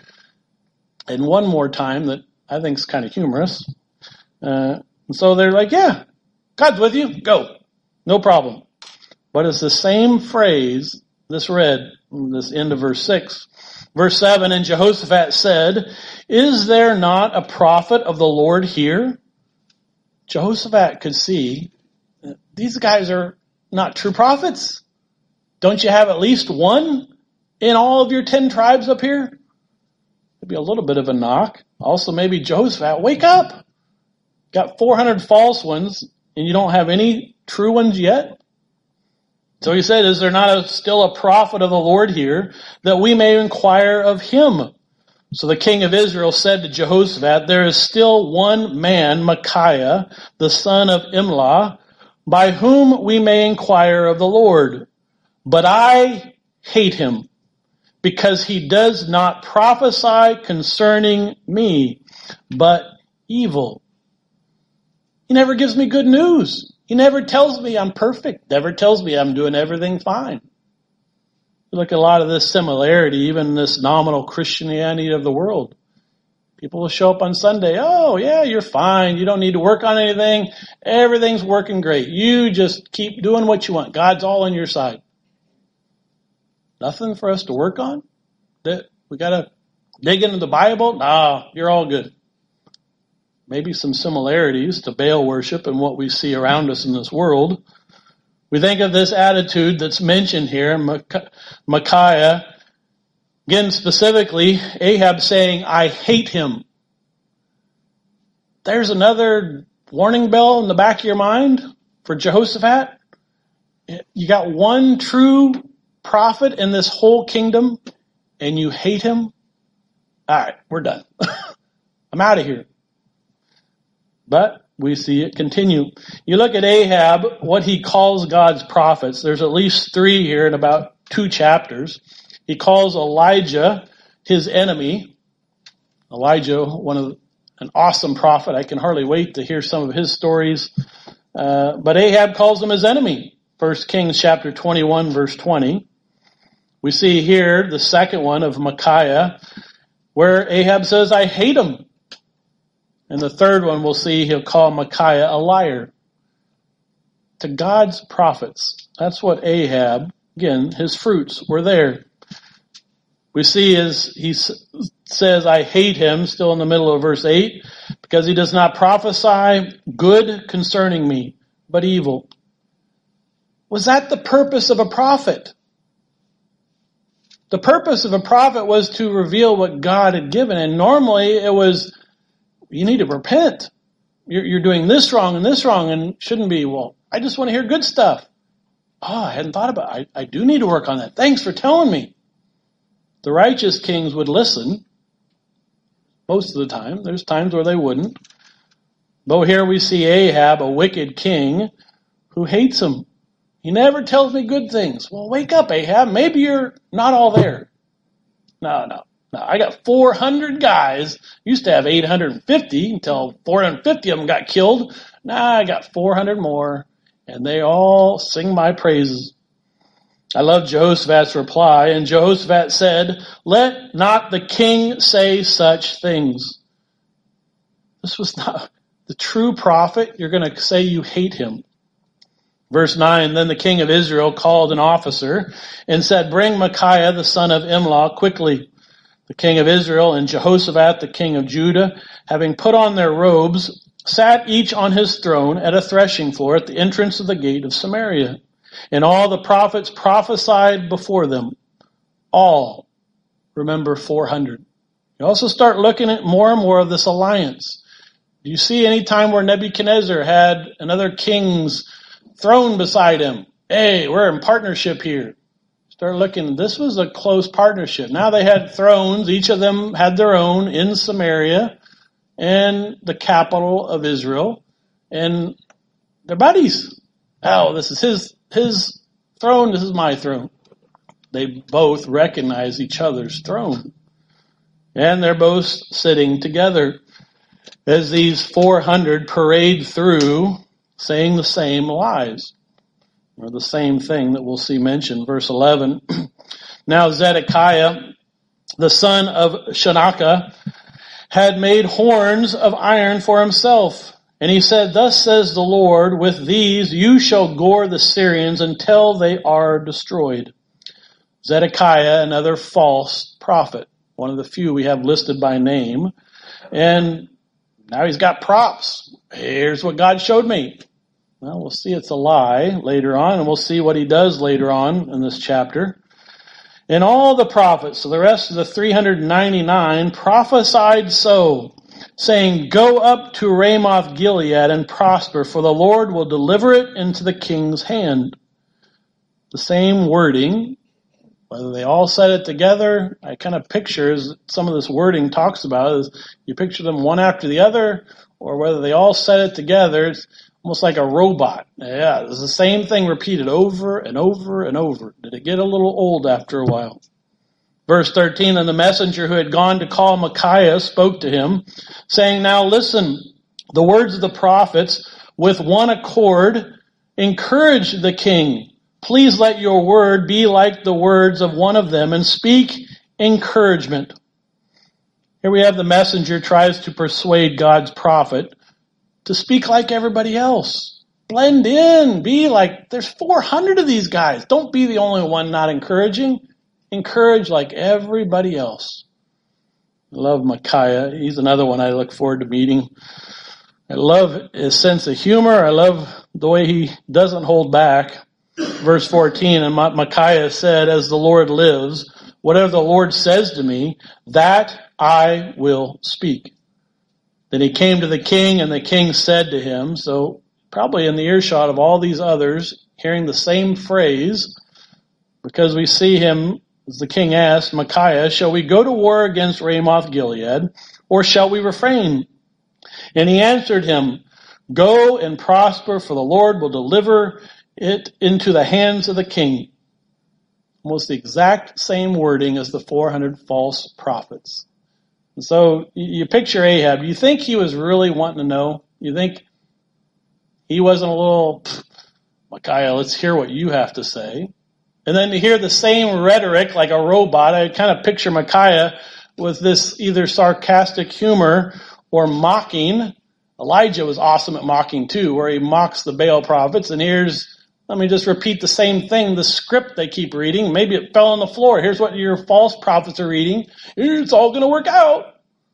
And one more time that I think is kind of humorous. Uh, and so they're like, yeah, God's with you. Go. No problem. But it's the same phrase, this read, this end of verse six. Verse seven, and Jehoshaphat said, is there not a prophet of the Lord here? Jehoshaphat could see these guys are not true prophets. Don't you have at least one in all of your ten tribes up here? It'd be a little bit of a knock. Also, maybe Jehoshaphat, wake up. Got four hundred false ones, and you don't have any true ones yet? So he said, is there not a, still a prophet of the Lord here, that we may inquire of him? So the king of Israel said to Jehoshaphat, there is still one man, Micaiah, the son of Imlah, by whom we may inquire of the Lord. But I hate him, because he does not prophesy concerning me, but evil. He never gives me good news. He never tells me I'm perfect. Never tells me I'm doing everything fine. You look at a lot of this similarity, even in this nominal Christianity of the world. People will show up on Sunday. Oh, yeah, you're fine. You don't need to work on anything. Everything's working great. You just keep doing what you want. God's all on your side. Nothing for us to work on? That we got to dig into the Bible? Nah, you're all good. Maybe some similarities to Baal worship and what we see around us in this world. We think of this attitude that's mentioned here, Micaiah. Again, specifically, Ahab saying, I hate him. There's another warning bell in the back of your mind for Jehoshaphat. You got one true prophet in this whole kingdom, and you hate him? All right, we're done. I'm out of here. But we see it continue. You look at Ahab, what he calls God's prophets. There's at least three here in about two chapters. He calls Elijah his enemy. Elijah, one of an awesome prophet. I can hardly wait to hear some of his stories. Uh, but Ahab calls him his enemy. First Kings chapter twenty-one, verse twenty. We see here the second one of Micaiah, where Ahab says, I hate him. And the third one we'll see he'll call Micaiah a liar. To God's prophets. That's what Ahab, again, his fruits were there. We see as he says, I hate him, still in the middle of verse eight, because he does not prophesy good concerning me, but evil. Was that the purpose of a prophet? The purpose of a prophet was to reveal what God had given, and normally it was, you need to repent. You're, you're doing this wrong and this wrong, and shouldn't be, well, I just want to hear good stuff. Oh, I hadn't thought about it. I, I do need to work on that. Thanks for telling me. The righteous kings would listen most of the time. There's times where they wouldn't. But here we see Ahab, a wicked king, who hates him. He never tells me good things. Well, wake up, Ahab. Maybe you're not all there. No, no, no. I got four hundred guys. Used to have eight hundred fifty until four hundred fifty of them got killed. Now I got four hundred more, and they all sing my praises. I love Jehoshaphat's reply, and Jehoshaphat said, let not the king say such things. This was not, the true prophet, you're going to say you hate him. Verse nine, then the king of Israel called an officer and said, bring Micaiah the son of Imlah quickly. The king of Israel and Jehoshaphat the king of Judah, having put on their robes, sat each on his throne at a threshing floor at the entrance of the gate of Samaria. And all the prophets prophesied before them. All, remember, four hundred. You also start looking at more and more of this alliance. Do you see any time where Nebuchadnezzar had another king's throne beside him? Hey, we're in partnership here. Start looking. This was a close partnership. Now they had thrones. Each of them had their own in Samaria and the capital of Israel. And they're buddies. Oh, this is his, his throne. This is my throne. They both recognize each other's throne. And they're both sitting together as these four hundred parade through saying the same lies. Or the same thing that we'll see mentioned. Verse eleven. Now Zedekiah, the son of Shanaka, had made horns of iron for himself. And he said, thus says the Lord, with these you shall gore the Syrians until they are destroyed. Zedekiah, another false prophet, one of the few we have listed by name. And now he's got props. Here's what God showed me. Well, we'll see it's a lie later on, and we'll see what he does later on in this chapter. And all the prophets, so the rest of the three hundred ninety-nine, prophesied so, saying, go up to Ramoth Gilead and prosper, for the Lord will deliver it into the king's hand. The same wording, whether they all said it together, I kind of picture, as some of this wording talks about, is you picture them one after the other, or whether they all said it together. It's almost like a robot. Yeah, it's the same thing repeated over and over and over. Did it get a little old after a while? Verse thirteen, and the messenger who had gone to call Micaiah spoke to him, saying, now listen, the words of the prophets with one accord encourage the king. Please let your word be like the words of one of them and speak encouragement. Here we have the messenger tries to persuade God's prophet to speak like everybody else. Blend in. Be like, there's four hundred of these guys. Don't be the only one not encouraging. Encourage like everybody else. I love Micaiah. He's another one I look forward to meeting. I love his sense of humor. I love the way he doesn't hold back. Verse fourteen, and Micaiah said, as the Lord lives, whatever the Lord says to me, that I will speak. Then he came to the king, and the king said to him, so probably in the earshot of all these others, hearing the same phrase, because we see him, as the king asked, Micaiah, shall we go to war against Ramoth Gilead, or shall we refrain? And he answered him, go and prosper, for the Lord will deliver it into the hands of the king. Almost the exact same wording as the four hundred false prophets. And so you picture Ahab. You think he was really wanting to know? You think he wasn't a little, Micaiah, let's hear what you have to say. And then to hear the same rhetoric like a robot, I kind of picture Micaiah with this either sarcastic humor or mocking. Elijah was awesome at mocking too, where he mocks the Baal prophets. And here's, let me just repeat the same thing, the script they keep reading. Maybe it fell on the floor. Here's what your false prophets are reading. It's all going to work out.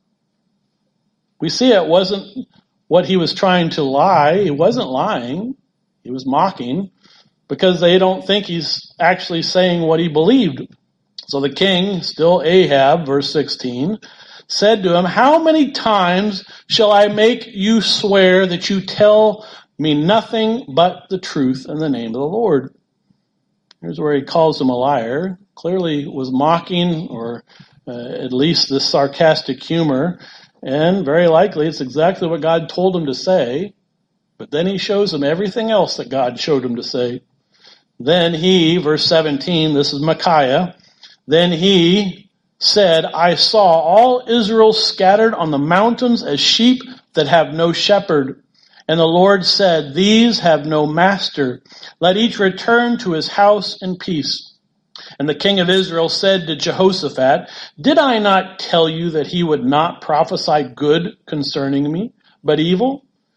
We see it wasn't what he was trying to lie. He wasn't lying. He was mocking because they don't think he's actually saying what he believed. So the king, still Ahab, verse sixteen, said to him, how many times shall I make you swear that you tell me nothing but the truth in the name of the Lord? Here's where he calls him a liar. Clearly was mocking, or uh, at least this sarcastic humor. And very likely it's exactly what God told him to say. But then he shows him everything else that God showed him to say. Then he, verse seventeen, this is Micaiah, then he said, I saw all Israel scattered on the mountains as sheep that have no shepherd. And the Lord said, these have no master. Let each return to his house in peace. And the king of Israel said to Jehoshaphat, did I not tell you that he would not prophesy good concerning me, but evil?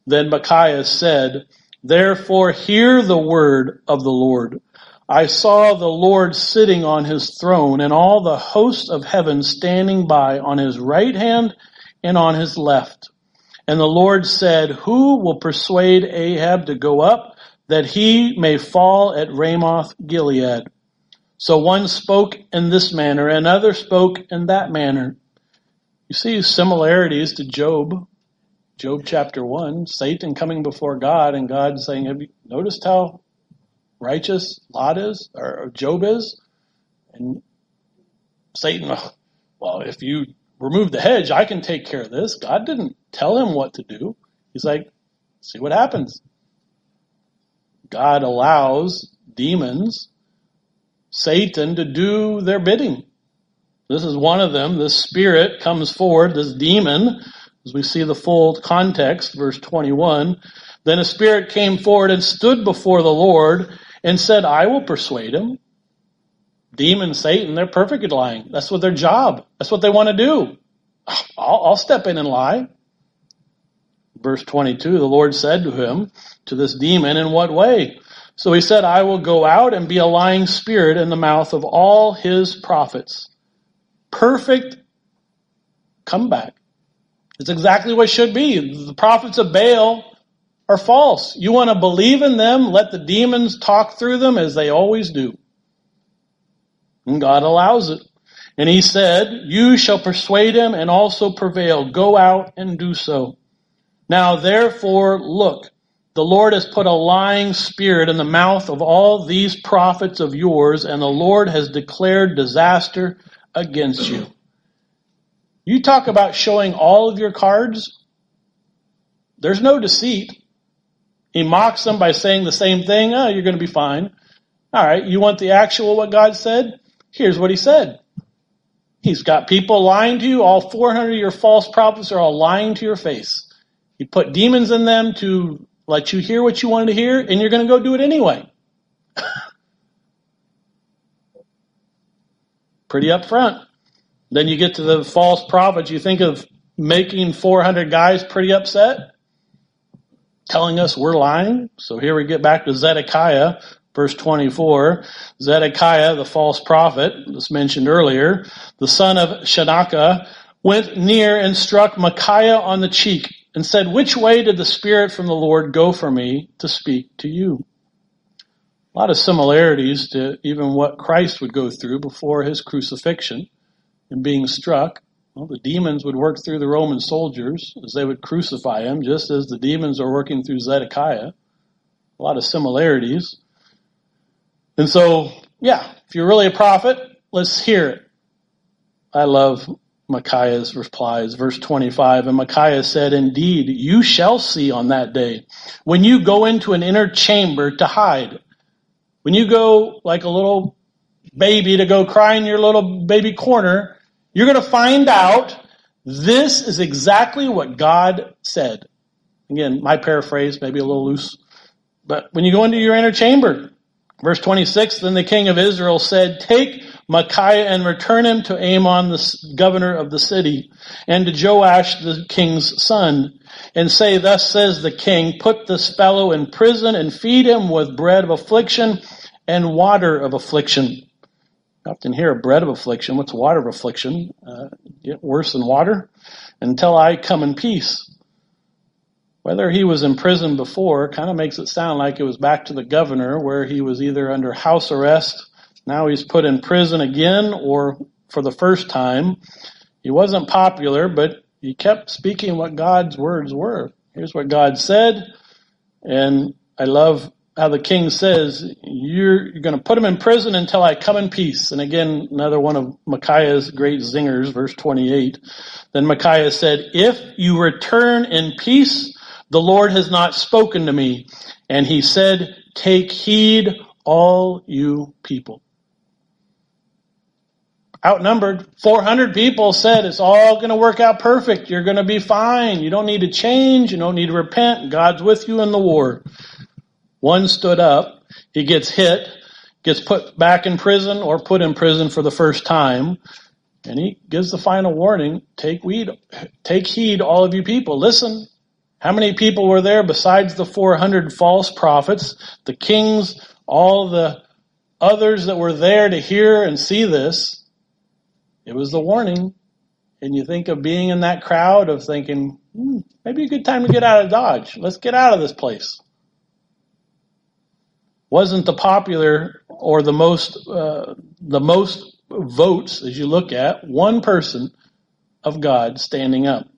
Then Micaiah said, therefore hear the word of the Lord. I saw the Lord sitting on his throne, and all the hosts of heaven standing by on his right hand and on his left. And the Lord said, who will persuade Ahab to go up, that he may fall at Ramoth Gilead? So one spoke in this manner, and another spoke in that manner. You see similarities to Job. Job chapter one, Satan coming before God, and God saying, have you noticed how righteous Lot is, or Job is? And Satan, well, if you remove the hedge, I can take care of this. God didn't tell him what to do. He's like, see what happens. God allows demons, Satan, to do their bidding. This is one of them. This spirit comes forward, this demon, as we see the full context, verse twenty-one. Then a spirit came forward and stood before the Lord and said, I will persuade him. Demon, Satan, they're perfect at lying. That's what their job. That's what they want to do. I'll, I'll step in and lie. Verse twenty-two, the Lord said to him, to this demon, in what way? So he said, I will go out and be a lying spirit in the mouth of all his prophets. Perfect comeback. It's exactly what it should be. The prophets of Baal are false. You want to believe in them, let the demons talk through them as they always do. And God allows it. And he said, you shall persuade him and also prevail. Go out and do so. Now therefore, look, the Lord has put a lying spirit in the mouth of all these prophets of yours, and the Lord has declared disaster against you. You talk about showing all of your cards. There's no deceit. He mocks them by saying the same thing. Oh, you're going to be fine. All right, you want the actual what God said? Here's what he said. He's got people lying to you. All four hundred of your false prophets are all lying to your face. He put demons in them to let you hear what you wanted to hear, and you're going to go do it anyway. Pretty upfront. Then you get to the false prophets. You think of making four hundred guys pretty upset, telling us we're lying. So here we get back to Zedekiah, verse twenty-four. Zedekiah, the false prophet, as mentioned earlier, the son of Shanakah, went near and struck Micaiah on the cheek and said, which way did the Spirit from the Lord go for me to speak to you? A lot of similarities to even what Christ would go through before his crucifixion and being struck. Well, the demons would work through the Roman soldiers as they would crucify him, just as the demons are working through Zedekiah. A lot of similarities. And so, yeah, if you're really a prophet, let's hear it. I love Micaiah's replies. Verse twenty-five, and Micaiah said, indeed, you shall see on that day, when you go into an inner chamber to hide. When you go like a little baby to go cry in your little baby corner, you're going to find out this is exactly what God said. Again, my paraphrase, maybe a little loose. But when you go into your inner chamber, verse twenty-six, then the king of Israel said, take Micaiah and return him to Amon, the governor of the city, and to Joash, the king's son, and say, thus says the king, put this fellow in prison and feed him with bread of affliction and water of affliction. I often hear of bread of affliction. What's water of affliction? Uh, get worse than water. Until I come in peace. Whether he was in prison before kind of makes it sound like it was back to the governor where he was either under house arrest, now he's put in prison again, or for the first time. He wasn't popular, but he kept speaking what God's words were. Here's what God said, and I love how the king says, you're, you're going to put him in prison until I come in peace. And again, another one of Micaiah's great zingers, verse twenty-eight. Then Micaiah said, if you return in peace, the Lord has not spoken to me. And he said, take heed, all you people. Outnumbered, four hundred people said it's all going to work out perfect. You're going to be fine. You don't need to change. You don't need to repent. God's with you in the war. One stood up. He gets hit, gets put back in prison or put in prison for the first time. And he gives the final warning, take heed, take heed, all of you people. Listen, How many people were there besides the four hundred false prophets, the kings, all the others that were there to hear and see this? It was the warning. And you think of being in that crowd of thinking, hmm, maybe a good time to get out of Dodge. Let's get out of this place. Wasn't the popular or the most uh, the most votes, as you look at, one person of God standing up.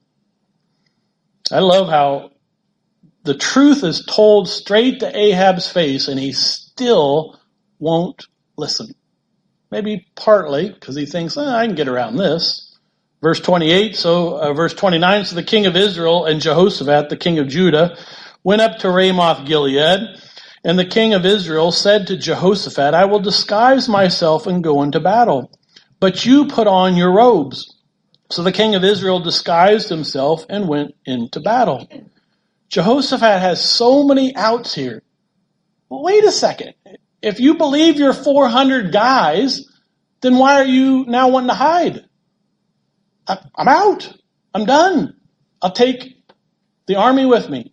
I love how the truth is told straight to Ahab's face, and he still won't listen. Maybe partly because he thinks, eh, I can get around this. Verse twenty-eight, so uh, verse twenty-nine, so the king of Israel and Jehoshaphat, the king of Judah, went up to Ramoth Gilead, and the king of Israel said to Jehoshaphat, I will disguise myself and go into battle, but you put on your robes. So the king of Israel disguised himself and went into battle. Jehoshaphat has so many outs here. Well, wait a second. If you believe you're four hundred guys, then why are you now wanting to hide? I'm out. I'm done. I'll take the army with me.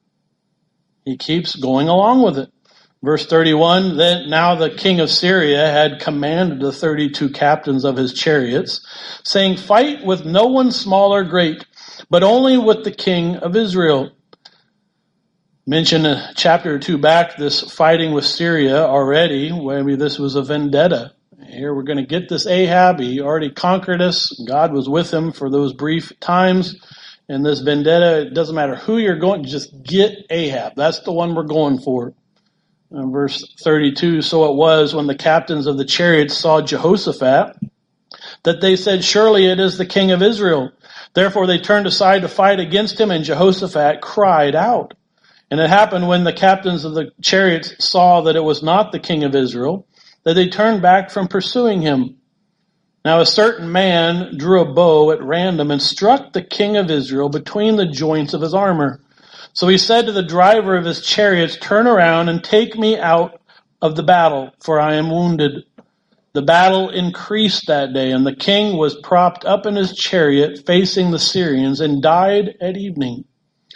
He keeps going along with it. Verse thirty-one, then now the king of Syria had commanded the thirty-two captains of his chariots, saying, fight with no one small or great, but only with the king of Israel. Mentioned a chapter or two back, this fighting with Syria already, maybe this was a vendetta. Here we're going to get this Ahab. He already conquered us. God was with him for those brief times. And this vendetta, it doesn't matter who you're going, just get Ahab. That's the one we're going for. And verse thirty-two, so it was when the captains of the chariots saw Jehoshaphat that they said, surely it is the king of Israel. Therefore they turned aside to fight against him, and Jehoshaphat cried out. And it happened when the captains of the chariots saw that it was not the king of Israel, that they turned back from pursuing him. Now a certain man drew a bow at random and struck the king of Israel between the joints of his armor. So he said to the driver of his chariots, turn around and take me out of the battle, for I am wounded. The battle increased that day, and the king was propped up in his chariot facing the Syrians and died at evening.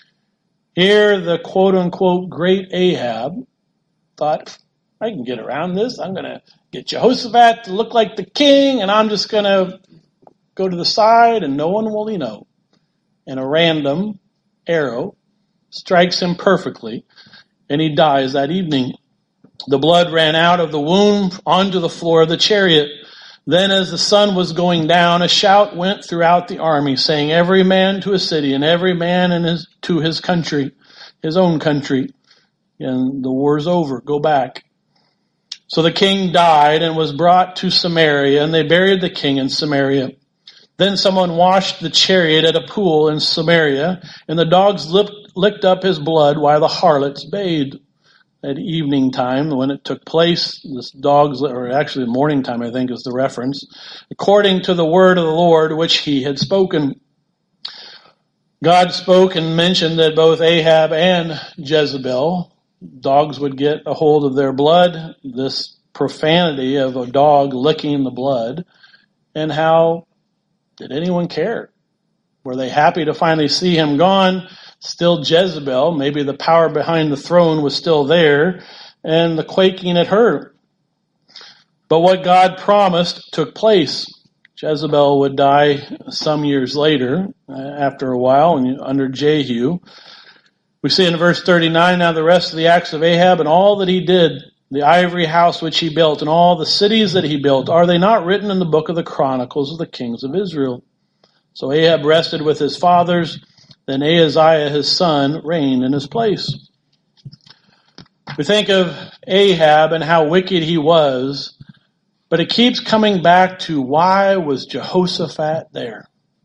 Here the quote-unquote great Ahab thought, I can get around this. I'm going to get Jehoshaphat to look like the king, and I'm just going to go to the side, and no one will know. And a random arrow strikes him perfectly, and he dies that evening. The blood ran out of the wound onto the floor of the chariot. Then as the sun was going down, a shout went throughout the army, saying, every man to his city, and every man in his, to his country, his own country. And the war's over. Go back. So the king died and was brought to Samaria, and they buried the king in Samaria. Then someone washed the chariot at a pool in Samaria, and the dogs licked, licked up his blood while the harlots bathed. At evening time, when it took place, this dogs, or actually morning time, I think is the reference, according to the word of the Lord which he had spoken. God spoke and mentioned that both Ahab and Jezebel, dogs would get a hold of their blood, this profanity of a dog licking the blood, and how did anyone care? Were they happy to finally see him gone? Still Jezebel, maybe the power behind the throne was still there, and the quaking at her. But what God promised took place. Jezebel would die some years later, after a while, under Jehu. We see in verse thirty-nine, now the rest of the acts of Ahab and all that he did, the ivory house which he built, and all the cities that he built, are they not written in the book of the Chronicles of the kings of Israel? So Ahab rested with his fathers. Then Ahaziah, his son, reigned in his place. We think of Ahab and how wicked he was, but it keeps coming back to why was Jehoshaphat there?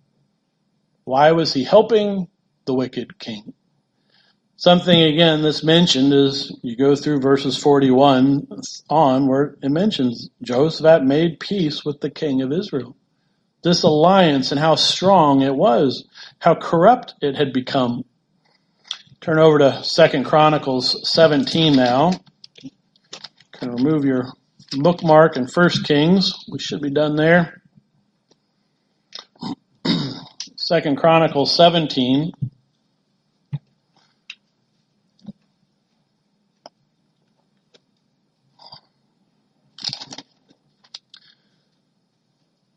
Why was he helping the wicked king? Something, again, that's mentioned is you go through verses forty-one on where it mentions Jehoshaphat made peace with the king of Israel. This alliance and how strong it was, how corrupt it had become. Turn over to Second Chronicles seventeen now. You can remove your bookmark in First Kings. We should be done there. Second Chronicles seventeen.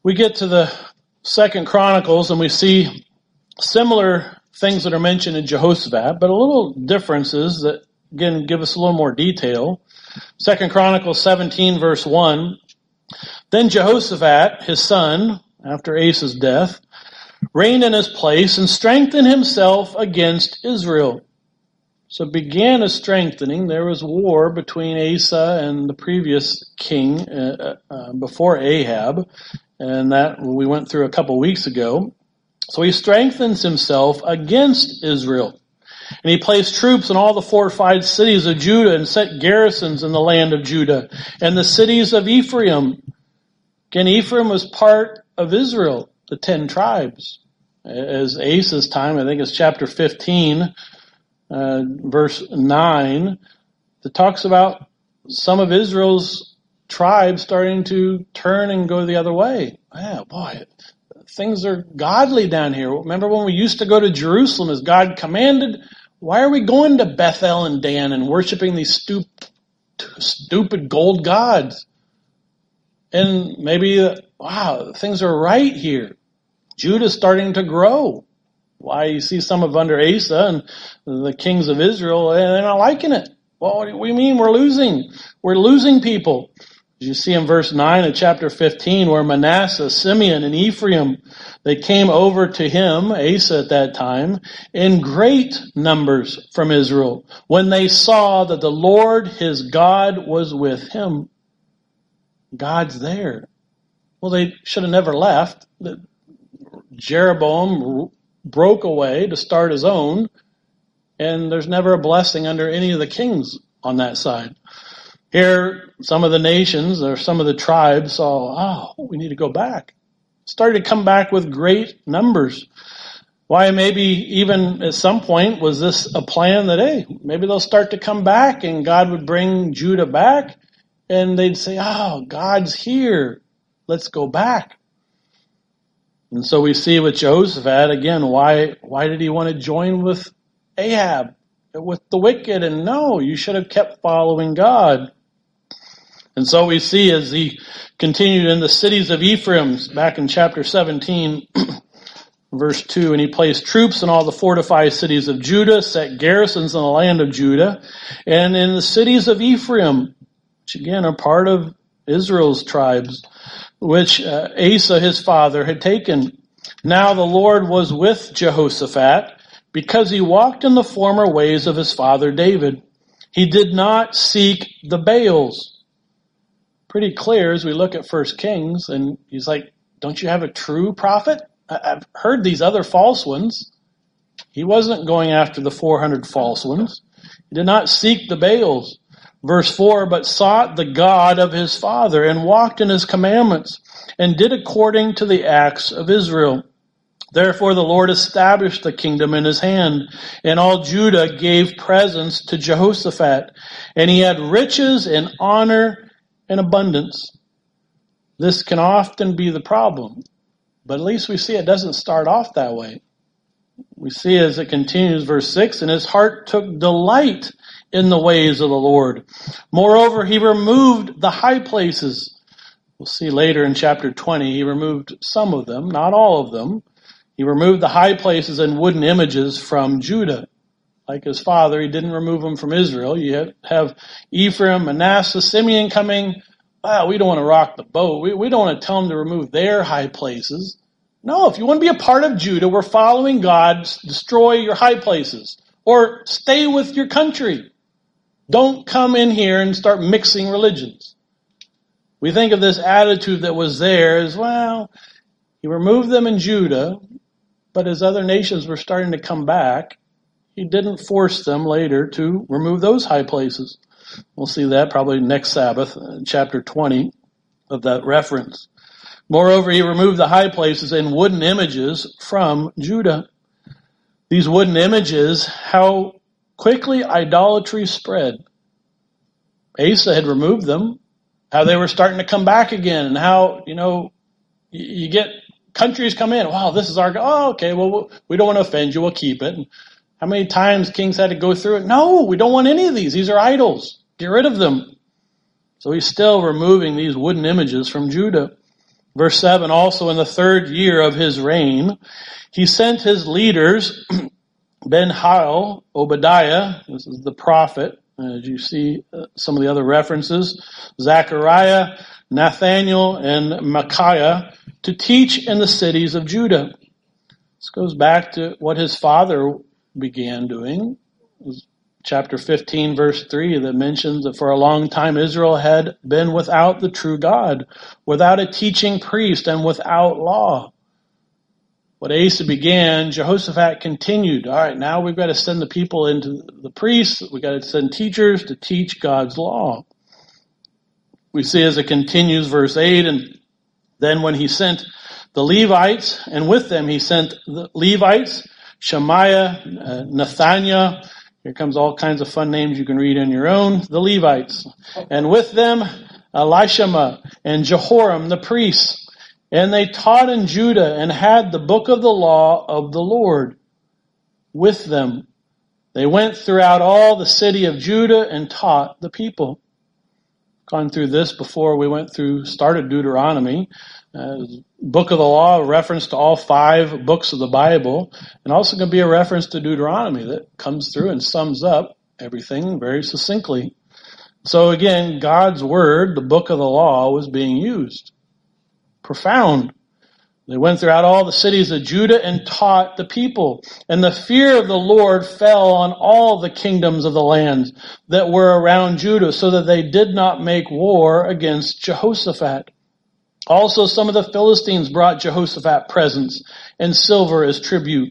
we get to the Second Chronicles and we see similar things that are mentioned in Jehoshaphat, but a little differences that, again, give us a little more detail. Second Chronicles seventeen, verse one. Then Jehoshaphat, his son, after Asa's death, reigned in his place and strengthened himself against Israel. So it began a strengthening. There was war between Asa and the previous king uh, uh, before Ahab, and that we went through a couple weeks ago. So he strengthens himself against Israel. And he placed troops in all the fortified cities of Judah and set garrisons in the land of Judah and the cities of Ephraim. Again, Ephraim was part of Israel, the ten tribes. As Asa's time, I think it's chapter fifteen, uh, verse nine, that talks about some of Israel's tribes starting to turn and go the other way. Yeah, boy, things are godly down here. Remember when we used to go to Jerusalem as God commanded? Why are we going to Bethel and Dan and worshiping these stupid, stupid gold gods? And maybe, wow, things are right here. Judah's starting to grow. Why you see some of under Asa and the kings of Israel, and they're not liking it. Well, what do we mean we're losing? We're losing people. As you see in verse nine of chapter fifteen, where Manasseh, Simeon, and Ephraim, they came over to him, Asa at that time, in great numbers from Israel, when they saw that the Lord his God was with him. God's there. Well, they should have never left. Jeroboam broke away to start his own, and there's never a blessing under any of the kings on that side. Here, some of the nations or some of the tribes saw, oh, we need to go back. Started to come back with great numbers. Why, maybe even at some point was this a plan that, hey, maybe they'll start to come back and God would bring Judah back, and they'd say, oh, God's here. Let's go back. And so we see with Jehoshaphat, again, why why did he want to join with Ahab, with the wicked? And no, you should have kept following God. And so we see as he continued in the cities of Ephraim, back in chapter seventeen, verse two, and he placed troops in all the fortified cities of Judah, set garrisons in the land of Judah, and in the cities of Ephraim, which again are part of Israel's tribes, which uh, Asa, his father, had taken. Now the Lord was with Jehoshaphat, because he walked in the former ways of his father David. He did not seek the Baals. Pretty clear as we look at First Kings, and he's like, don't you have a true prophet? I've heard these other false ones. He wasn't going after the four hundred false ones. He did not seek the Baals. Verse four, but sought the God of his father and walked in his commandments and did according to the acts of Israel. Therefore the Lord established the kingdom in his hand, and all Judah gave presents to Jehoshaphat, and he had riches and honor and abundance. This can often be the problem, but at least we see it doesn't start off that way. We see as it continues, verse six, and his heart took delight in the ways of the Lord. Moreover, he removed the high places. We'll see later in chapter twenty, he removed some of them, not all of them. He removed the high places and wooden images from Judah. Like his father, he didn't remove them from Israel. You have Ephraim, Manasseh, Simeon coming. Wow, we don't want to rock the boat. We, we don't want to tell them to remove their high places. No, if you want to be a part of Judah, we're following God. Destroy your high places. Or stay with your country. Don't come in here and start mixing religions. We think of this attitude that was there as, well, he removed them in Judah, but as other nations were starting to come back, he didn't force them later to remove those high places. We'll see that probably next Sabbath, chapter twenty of that reference. Moreover, he removed the high places and wooden images from Judah. These wooden images, how quickly idolatry spread. Asa had removed them, how they were starting to come back again, and how, you know, you get countries come in, wow, this is our God. Oh, okay, well, we don't want to offend you, we'll keep it. And how many times kings had to go through it? No, we don't want any of these. These are idols. Get rid of them. So he's still removing these wooden images from Judah. Verse seven, also in the third year of his reign, he sent his leaders, Ben-Hail, Obadiah, this is the prophet, as you see uh, some of the other references, Zechariah, Nathaniel, and Micaiah, to teach in the cities of Judah. This goes back to what his father began doing. It was chapter fifteen, verse three, that mentions that for a long time Israel had been without the true God, without a teaching priest, and without law. What Asa began, Jehoshaphat continued. All right, now we've got to send the people into the priests. We've got to send teachers to teach God's law. We see as it continues, verse eight, and then when he sent the Levites, and with them he sent the Levites, Shemaiah, uh, Nathaniah, here comes all kinds of fun names you can read on your own, the Levites. And with them, Elishama and Jehoram, the priests. And they taught in Judah and had the book of the law of the Lord with them. They went throughout all the city of Judah and taught the people. Gone through this before we went through, started Deuteronomy. Uh, book of the law, a reference to all five books of the Bible, and also going to be a reference to Deuteronomy that comes through and sums up everything very succinctly. So again, God's word, the book of the law, was being used. Profound. They went throughout all the cities of Judah and taught the people. And the fear of the Lord fell on all the kingdoms of the lands that were around Judah, so that they did not make war against Jehoshaphat. Also, some of the Philistines brought Jehoshaphat presents and silver as tribute.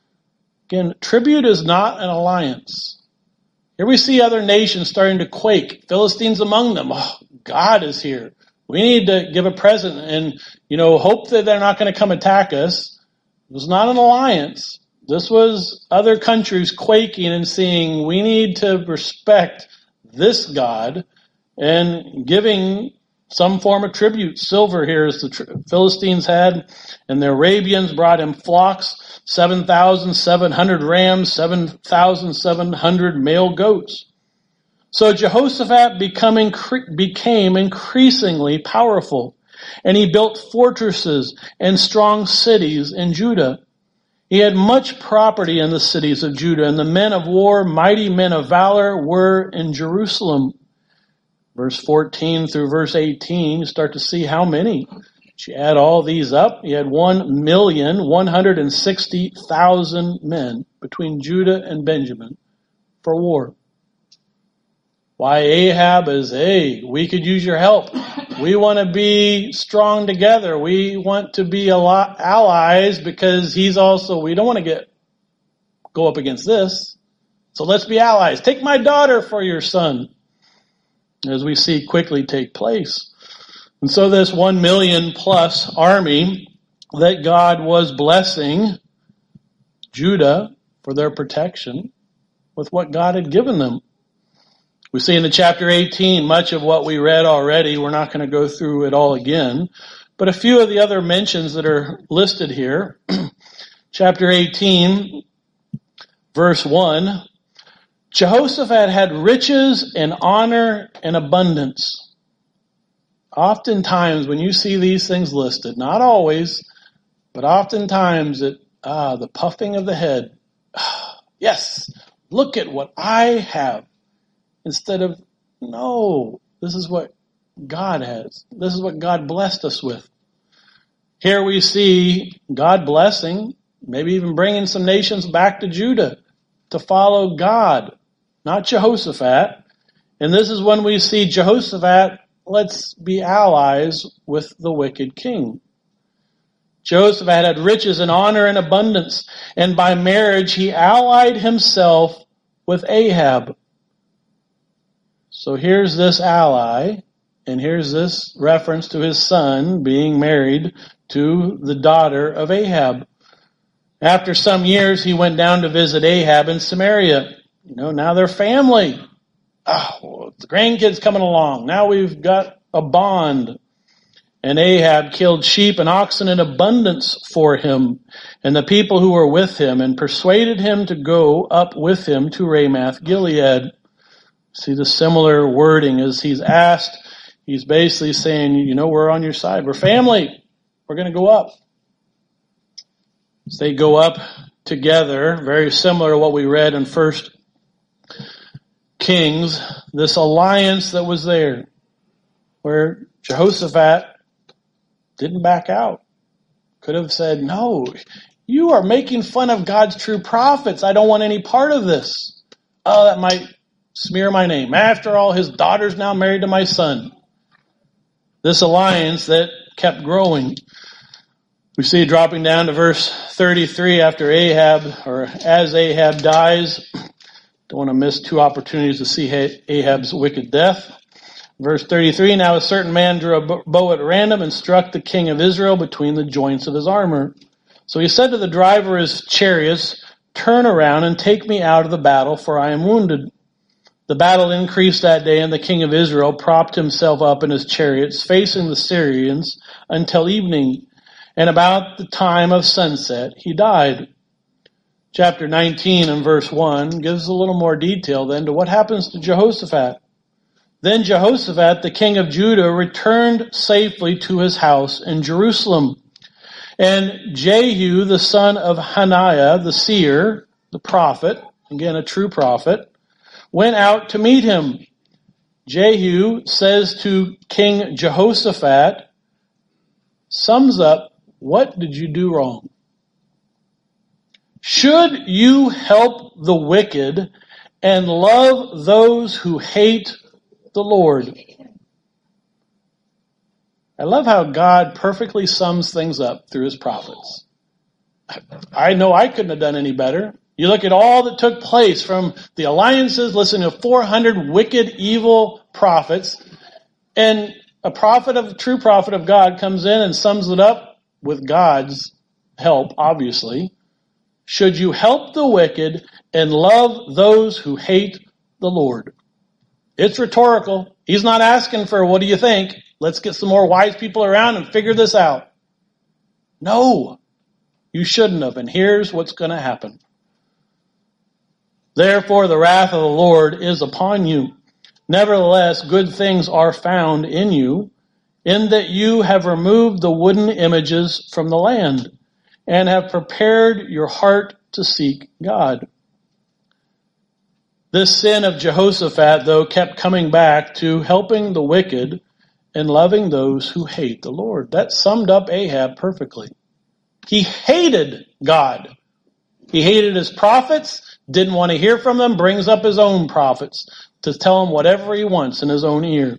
Again, tribute is not an alliance. Here we see other nations starting to quake. Philistines among them. Oh, God is here. We need to give a present and, you know, hope that they're not going to come attack us. It was not an alliance. This was other countries quaking and seeing we need to respect this God and giving some form of tribute. Silver here as the tr- Philistines had, and the Arabians brought him flocks, seven thousand seven hundred rams, seven thousand seven hundred male goats. So Jehoshaphat becoming, became increasingly powerful, and he built fortresses and strong cities in Judah. He had much property in the cities of Judah, and the men of war, mighty men of valor, were in Jerusalem. Verse fourteen through verse eighteen, you start to see how many. You add all these up, you had one million one hundred sixty thousand men between Judah and Benjamin for war. Why Ahab is, hey, we could use your help. We want to be strong together. We want to be allies because he's also, we don't want to get, go up against this. So let's be allies. Take my daughter for your son, as we see quickly take place. And so this one million plus army that God was blessing Judah for their protection with what God had given them. We see in the chapter eighteen, much of what we read already. We're not going to go through it all again, but a few of the other mentions that are listed here. Chapter eighteen, verse one, Jehoshaphat had riches and honor and abundance. Oftentimes when you see these things listed, not always, but oftentimes it, ah, the puffing of the head. Yes, look at what I have. Instead of, no, this is what God has. This is what God blessed us with. Here we see God blessing, maybe even bringing some nations back to Judah to follow God, not Jehoshaphat. And this is when we see Jehoshaphat, let's be allies with the wicked king. Jehoshaphat had riches and honor and abundance, and by marriage he allied himself with Ahab. So here's this ally, and here's this reference to his son being married to the daughter of Ahab. After some years, he went down to visit Ahab in Samaria. You know, now they're family. Oh, the grandkids coming along. Now we've got a bond. And Ahab killed sheep and oxen in abundance for him and the people who were with him, and persuaded him to go up with him to Ramoth Gilead. See the similar wording as he's asked. He's basically saying, you know, we're on your side. We're family. we're going to go up. So they go up together, very similar to what we read in First Kings, this alliance that was there, where Jehoshaphat didn't back out. Could have said, no, you are making fun of God's true prophets. I don't want any part of this. Oh, that might smear my name. After all, his daughter's now married to my son. This alliance that kept growing. We see it dropping down to verse thirty-three after Ahab, or as Ahab dies. Don't want to miss two opportunities to see Ahab's wicked death. Verse thirty-three, now a certain man drew a bow at random and struck the king of Israel between the joints of his armor. So he said to the driver of his chariots, turn around and take me out of the battle, for I am wounded. The battle increased that day, and the king of Israel propped himself up in his chariots, facing the Syrians until evening. And about the time of sunset, he died. Chapter nineteen and verse one gives a little more detail then to what happens to Jehoshaphat. Then Jehoshaphat, the king of Judah, returned safely to his house in Jerusalem. And Jehu, the son of Hananiah, the seer, the prophet, again a true prophet, went out to meet him. Jehu says to King Jehoshaphat, sums up, what did you do wrong? Should you help the wicked and love those who hate the Lord? I love how God perfectly sums things up through his prophets. I know I couldn't have done any better. You look at all that took place from the alliances, listen to four hundred wicked, evil prophets, and a prophet of, true prophet of God comes in and sums it up with God's help, obviously. Should you help the wicked and love those who hate the Lord? It's rhetorical. He's not asking for, what do you think? Let's get some more wise people around and figure this out. No, you shouldn't have. And here's what's going to happen. Therefore, the wrath of the Lord is upon you. Nevertheless, good things are found in you, in that you have removed the wooden images from the land, and have prepared your heart to seek God. This sin of Jehoshaphat, though, kept coming back to helping the wicked and loving those who hate the Lord. That summed up Ahab perfectly. He hated God. He hated his prophets, didn't want to hear from them, brings up his own prophets to tell him whatever he wants in his own ear.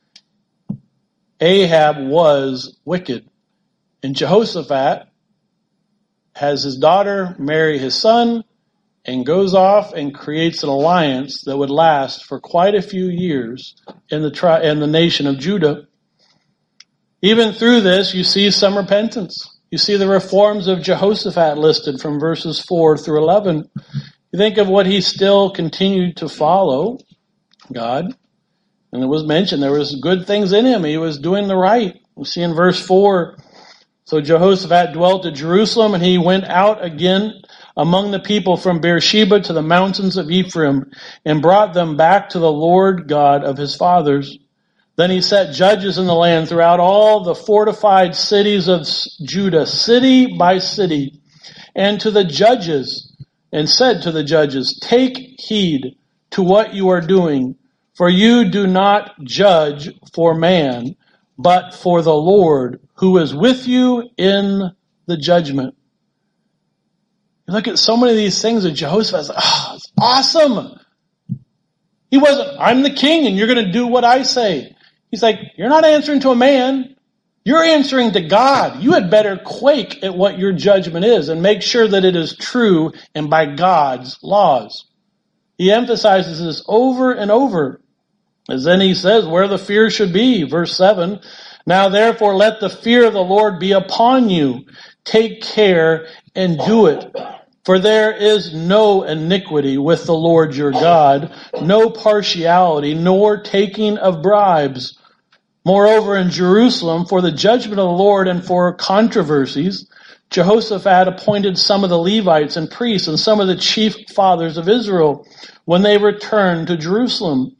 Ahab was wicked. And Jehoshaphat has his daughter marry his son and goes off and creates an alliance that would last for quite a few years in the tri- in the nation of Judah. Even through this, you see some repentance. You see the reforms of Jehoshaphat listed from verses four through eleven. You think of what he still continued to follow, God. And it was mentioned there was good things in him. He was doing the right. We see in verse four, so Jehoshaphat dwelt at Jerusalem, and he went out again among the people from Beersheba to the mountains of Ephraim, and brought them back to the Lord God of his fathers. Then he set judges in the land throughout all the fortified cities of Judah, city by city, and to the judges, and said to the judges, take heed to what you are doing, for you do not judge for man, but for the Lord, who is with you in the judgment. You look at so many of these things that Jehoshaphat's like, oh, it's awesome. He wasn't, I'm the king and you're going to do what I say. He's like, you're not answering to a man. You're answering to God. You had better quake at what your judgment is and make sure that it is true and by God's laws. He emphasizes this over and over. As then he says where the fear should be. Verse seven, now therefore let the fear of the Lord be upon you. Take care and do it. For there is no iniquity with the Lord your God, no partiality, nor taking of bribes. Moreover, in Jerusalem, for the judgment of the Lord and for controversies, Jehoshaphat appointed some of the Levites and priests and some of the chief fathers of Israel when they returned to Jerusalem.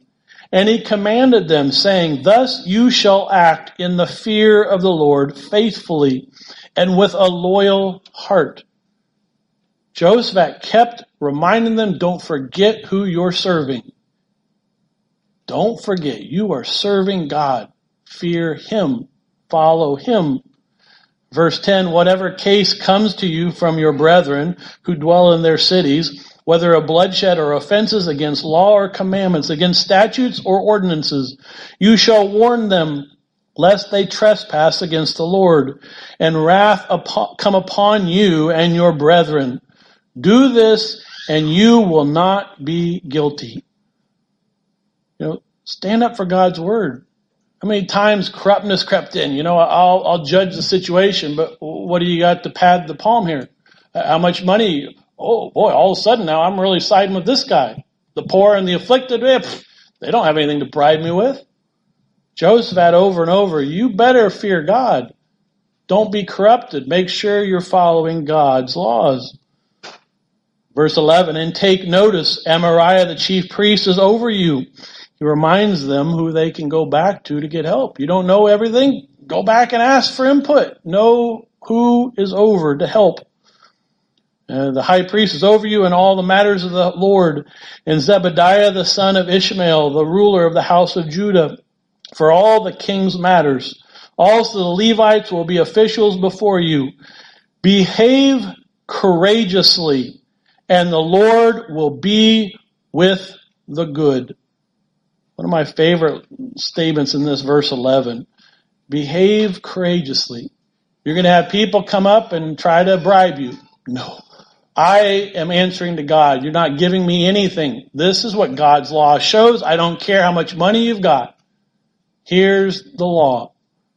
And he commanded them, saying, thus you shall act in the fear of the Lord faithfully and with a loyal heart. Jehoshaphat kept reminding them, don't forget who you're serving. Don't forget, you are serving God. Fear him. Follow him. Verse ten, whatever case comes to you from your brethren who dwell in their cities, whether of bloodshed or offenses against law or commandments, against statutes or ordinances, you shall warn them, lest they trespass against the Lord, and wrath upon, come upon you and your brethren. Do this, and you will not be guilty. You know, stand up for God's word. How many times corruptness crept in? You know, I'll, I'll judge the situation, but what do you got to pad the palm here? How much money? Oh boy, all of a sudden now I'm really siding with this guy. The poor and the afflicted, eh, pff, they don't have anything to bribe me with. Jehoshaphat over and over, you better fear God. Don't be corrupted. Make sure you're following God's laws. Verse eleven, and take notice, Amariah the chief priest is over you. He reminds them who they can go back to to get help. You don't know everything? Go back and ask for input. Know who is over to help. Uh, the high priest is over you in all the matters of the Lord. And Zebediah the son of Ishmael, the ruler of the house of Judah, for all the king's matters. Also the Levites will be officials before you. Behave courageously, and the Lord will be with the good. One of my favorite statements in this verse eleven. Behave courageously. You're going to have people come up and try to bribe you. No. I am answering to God. You're not giving me anything. This is what God's law shows. I don't care how much money you've got. Here's the law.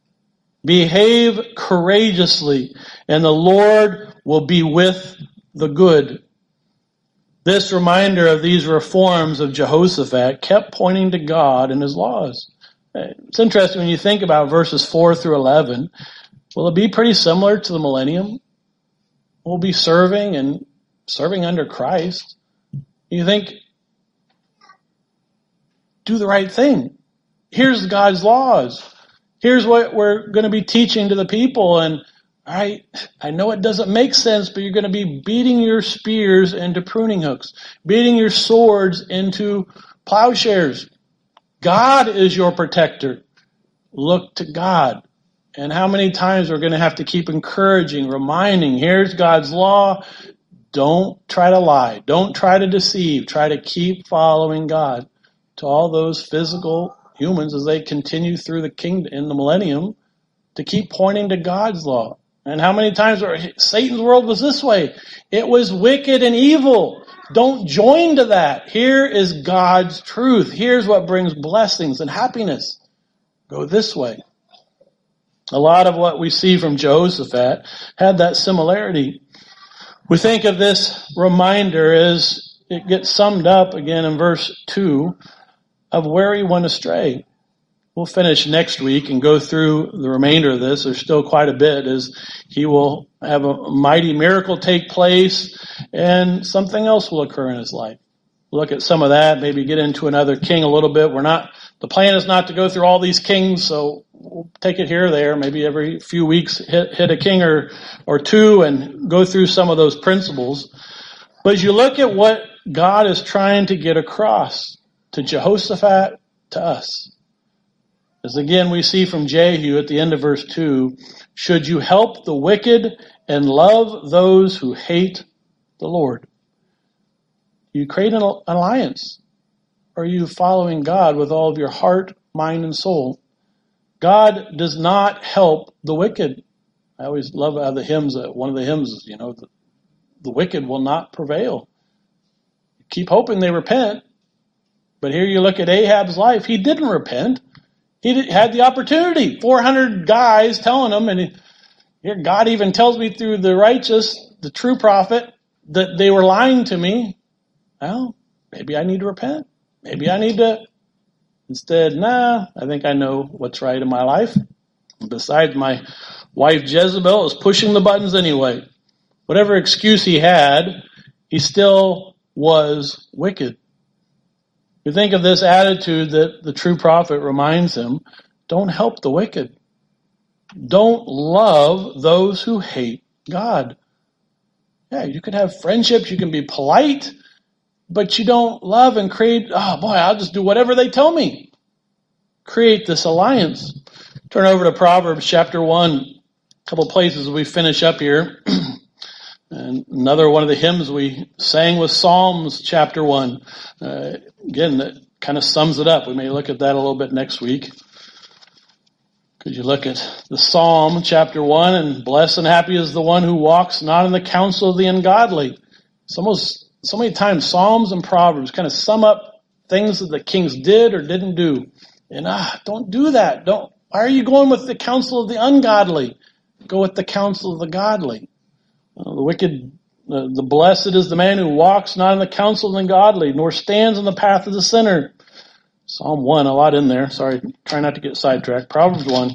Behave courageously, and the Lord will be with the good. This reminder of these reforms of Jehoshaphat kept pointing to God and his laws. It's interesting when you think about verses four through eleven. Will it be pretty similar to the millennium? We'll be serving and serving under Christ. You think, do the right thing. Here's God's laws. Here's what we're going to be teaching to the people. And all right, I know it doesn't make sense, but you're going to be beating your spears into pruning hooks, beating your swords into plowshares. God is your protector. Look to God. And how many times we're going to have to keep encouraging, reminding, here's God's law. Don't try to lie. Don't try to deceive. Try to keep following God. To all those physical humans as they continue through the kingdom in the millennium, to keep pointing to God's law. And how many times are, Satan's world was this way. It was wicked and evil. Don't join to that. Here is God's truth. Here's what brings blessings and happiness. Go this way. A lot of what we see from Jehoshaphat had that similarity. We think of this reminder as it gets summed up again in verse two of where he went astray. We'll finish next week and go through the remainder of this. There's still quite a bit as he will have a mighty miracle take place and something else will occur in his life. We'll look at some of that, maybe get into another king a little bit. We're not, the plan is not to go through all these kings, so we'll take it here or there. Maybe every few weeks hit, hit a king or, or two and go through some of those principles. But as you look at what God is trying to get across to Jehoshaphat, to us. As again we see from Jehu at the end of verse two, should you help the wicked and love those who hate the Lord? You create an alliance. Are you following God with all of your heart, mind, and soul? God does not help the wicked. I always love how the hymns, one of the hymns is, you know, the, the wicked will not prevail. Keep hoping they repent. But here you look at Ahab's life. He didn't repent. He did, had the opportunity. four hundred guys telling him, and he, here God even tells me through the righteous, the true prophet, that they were lying to me. Well, maybe I need to repent. Maybe I need to. Instead, nah, I think I know what's right in my life. Besides, my wife Jezebel is pushing the buttons anyway. Whatever excuse he had, he still was wicked. We think of this attitude that the true prophet reminds him, don't help the wicked. Don't love those who hate God. Yeah, you can have friendships, you can be polite, but you don't love and create, oh boy, I'll just do whatever they tell me. Create this alliance. Turn over to Proverbs chapter one. A couple places we finish up here. And another one of the hymns we sang was Psalms chapter one. Uh, again, that kind of sums it up. We may look at that a little bit next week. Could you look at the Psalm chapter one, and blessed and happy is the one who walks not in the counsel of the ungodly. It's almost, so many times Psalms and Proverbs kind of sum up things that the kings did or didn't do. And ah, don't do that. Don't. Why are you going with the counsel of the ungodly? Go with the counsel of the godly. Uh, the wicked, uh, the blessed is the man who walks not in the counsel of the ungodly, nor stands in the path of the sinner. Psalm one, a lot in there. Sorry, try not to get sidetracked. Proverbs one.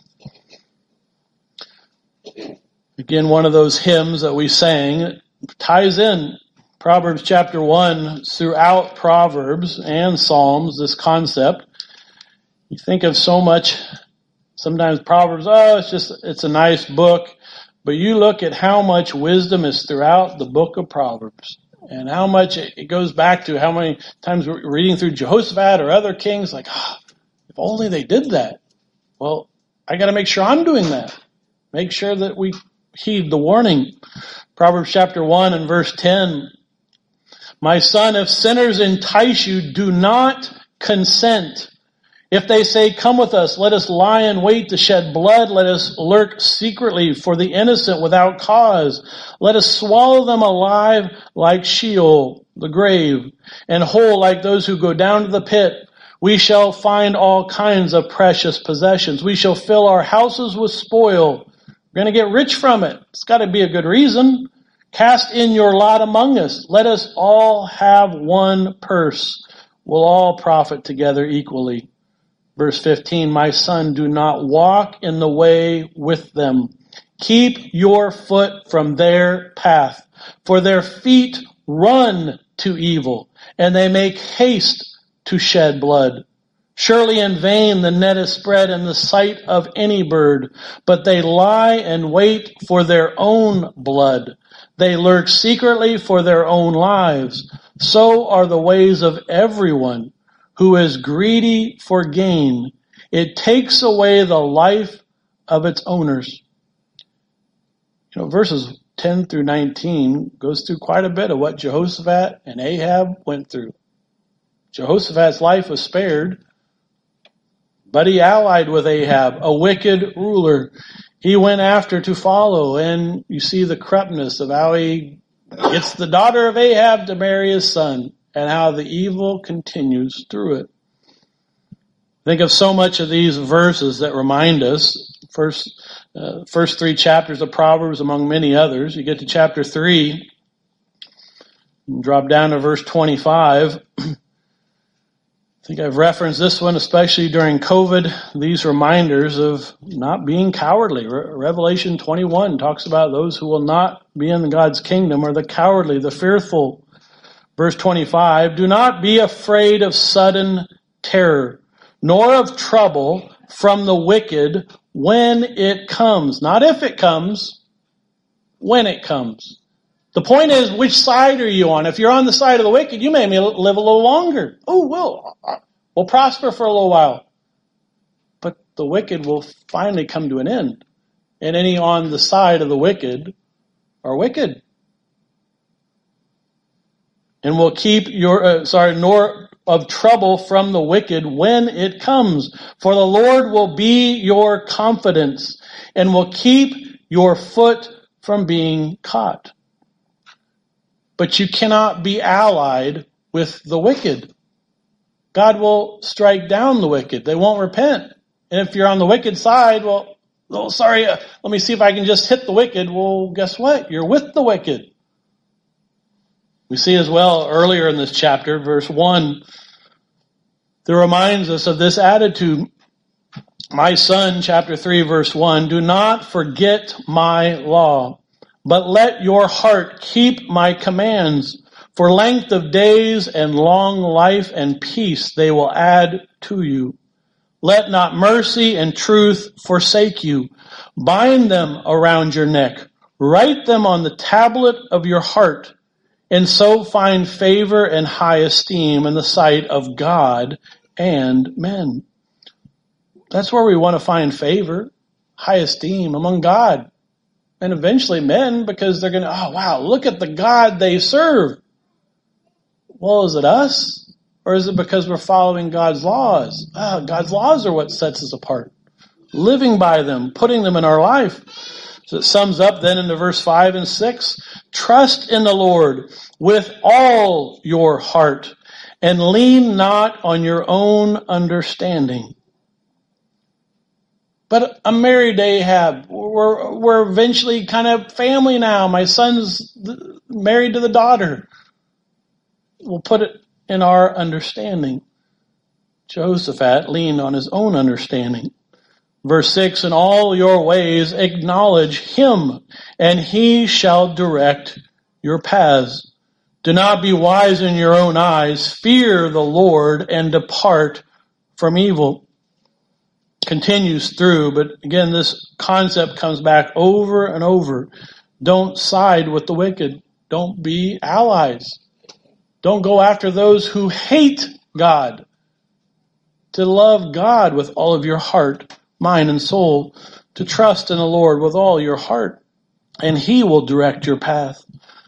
Again, one of those hymns that we sang ties in Proverbs chapter one throughout Proverbs and Psalms, this concept. You think of so much, sometimes Proverbs, oh, it's just, it's a nice book. But you look at how much wisdom is throughout the book of Proverbs, and how much it goes back to how many times we're reading through Jehoshaphat or other kings, like, ah, oh, if only they did that. Well, I got to make sure I'm doing that. Make sure that we heed the warning. Proverbs chapter one and verse ten. My son, if sinners entice you, do not consent. If they say, come with us, let us lie in wait to shed blood. Let us lurk secretly for the innocent without cause. Let us swallow them alive like Sheol, the grave, and whole like those who go down to the pit. We shall find all kinds of precious possessions. We shall fill our houses with spoil. We're going to get rich from it. It's got to be a good reason. Cast in your lot among us. Let us all have one purse. We'll all profit together equally. Verse fifteen, my son, do not walk in the way with them. Keep your foot from their path, for their feet run to evil, and they make haste to shed blood. Surely in vain the net is spread in the sight of any bird, but they lie and wait for their own blood. They lurk secretly for their own lives. So are the ways of everyone who is greedy for gain. It takes away the life of its owners. You know, verses ten through nineteen goes through quite a bit of what Jehoshaphat and Ahab went through. Jehoshaphat's life was spared, but he allied with Ahab, a wicked ruler. He went after to follow, and you see the corruptness of how he gets the daughter of Ahab to marry his son, and how the evil continues through it. Think of so much of these verses that remind us. First, uh, first three chapters of Proverbs, among many others. You get to chapter three, and drop down to verse twenty-five. I think I've referenced this one, especially during COVID, these reminders of not being cowardly. Re- Revelation twenty-one talks about those who will not be in God's kingdom are the cowardly, the fearful. Verse twenty-five, do not be afraid of sudden terror, nor of trouble from the wicked when it comes. Not if it comes, when it comes. The point is, which side are you on? If you're on the side of the wicked, you may live a little longer. Oh, we'll, we'll prosper for a little while. But the wicked will finally come to an end. And any on the side of the wicked are wicked. And will keep your, uh, sorry, nor of trouble from the wicked when it comes. For the Lord will be your confidence and will keep your foot from being caught. But you cannot be allied with the wicked. God will strike down the wicked. They won't repent. And if you're on the wicked side, well, oh, sorry, uh, let me see if I can just hit the wicked. Well, guess what? You're with the wicked. We see as well earlier in this chapter, verse one, that reminds us of this attitude. My son, chapter three, verse one, do not forget my law, but let your heart keep my commands, For length of days and long life and peace they will add to you. Let not mercy and truth forsake you. Bind them around your neck. Write them on the tablet of your heart, and so find favor and high esteem in the sight of God and men. That's where we want to find favor, high esteem among God, and eventually men, because they're going to, oh wow, look at the God they serve. Well, is it us? Or is it because we're following God's laws? Oh, God's laws are what sets us apart. Living by them, putting them in our life. So it sums up then into verse five and six. Trust in the Lord with all your heart and lean not on your own understanding. But I'm married to Ahab. We're, we're eventually kind of family now. My son's married to the daughter. We'll put it in our understanding. Jehoshaphat leaned on his own understanding. Verse six, in all your ways acknowledge him, and he shall direct your paths. Do not be wise in your own eyes. Fear the Lord and depart from evil. Continues through, but again, this concept comes back over and over. Don't side with the wicked. Don't be allies. Don't go after those who hate God. To love God with all of your heart, mind, and soul. To trust in the Lord with all your heart. And he will direct your path.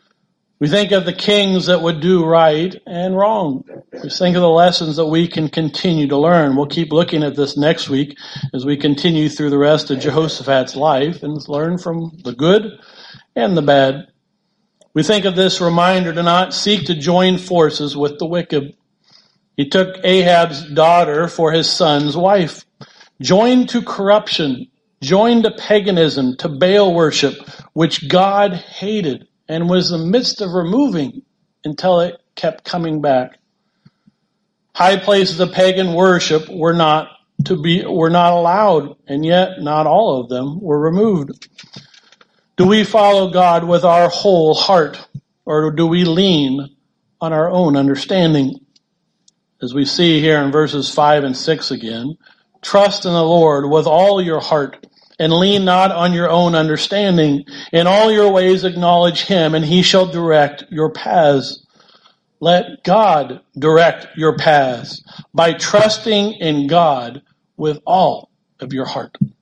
We think of the kings that would do right and wrong. We think of the lessons that we can continue to learn. We'll keep looking at this next week as we continue through the rest of Jehoshaphat's life and learn from the good and the bad. We think of this reminder to not seek to join forces with the wicked. He took Ahab's daughter for his son's wife, joined to corruption, joined to paganism, to Baal worship, which God hated and was in the midst of removing until it kept coming back. High places of pagan worship were not to be were not allowed, and yet not all of them were removed. Do we follow God with our whole heart, or do we lean on our own understanding? As we see here in verses five and six again, trust in the Lord with all your heart, and lean not on your own understanding. In all your ways acknowledge him, and he shall direct your paths. Let God direct your paths by trusting in God with all of your heart.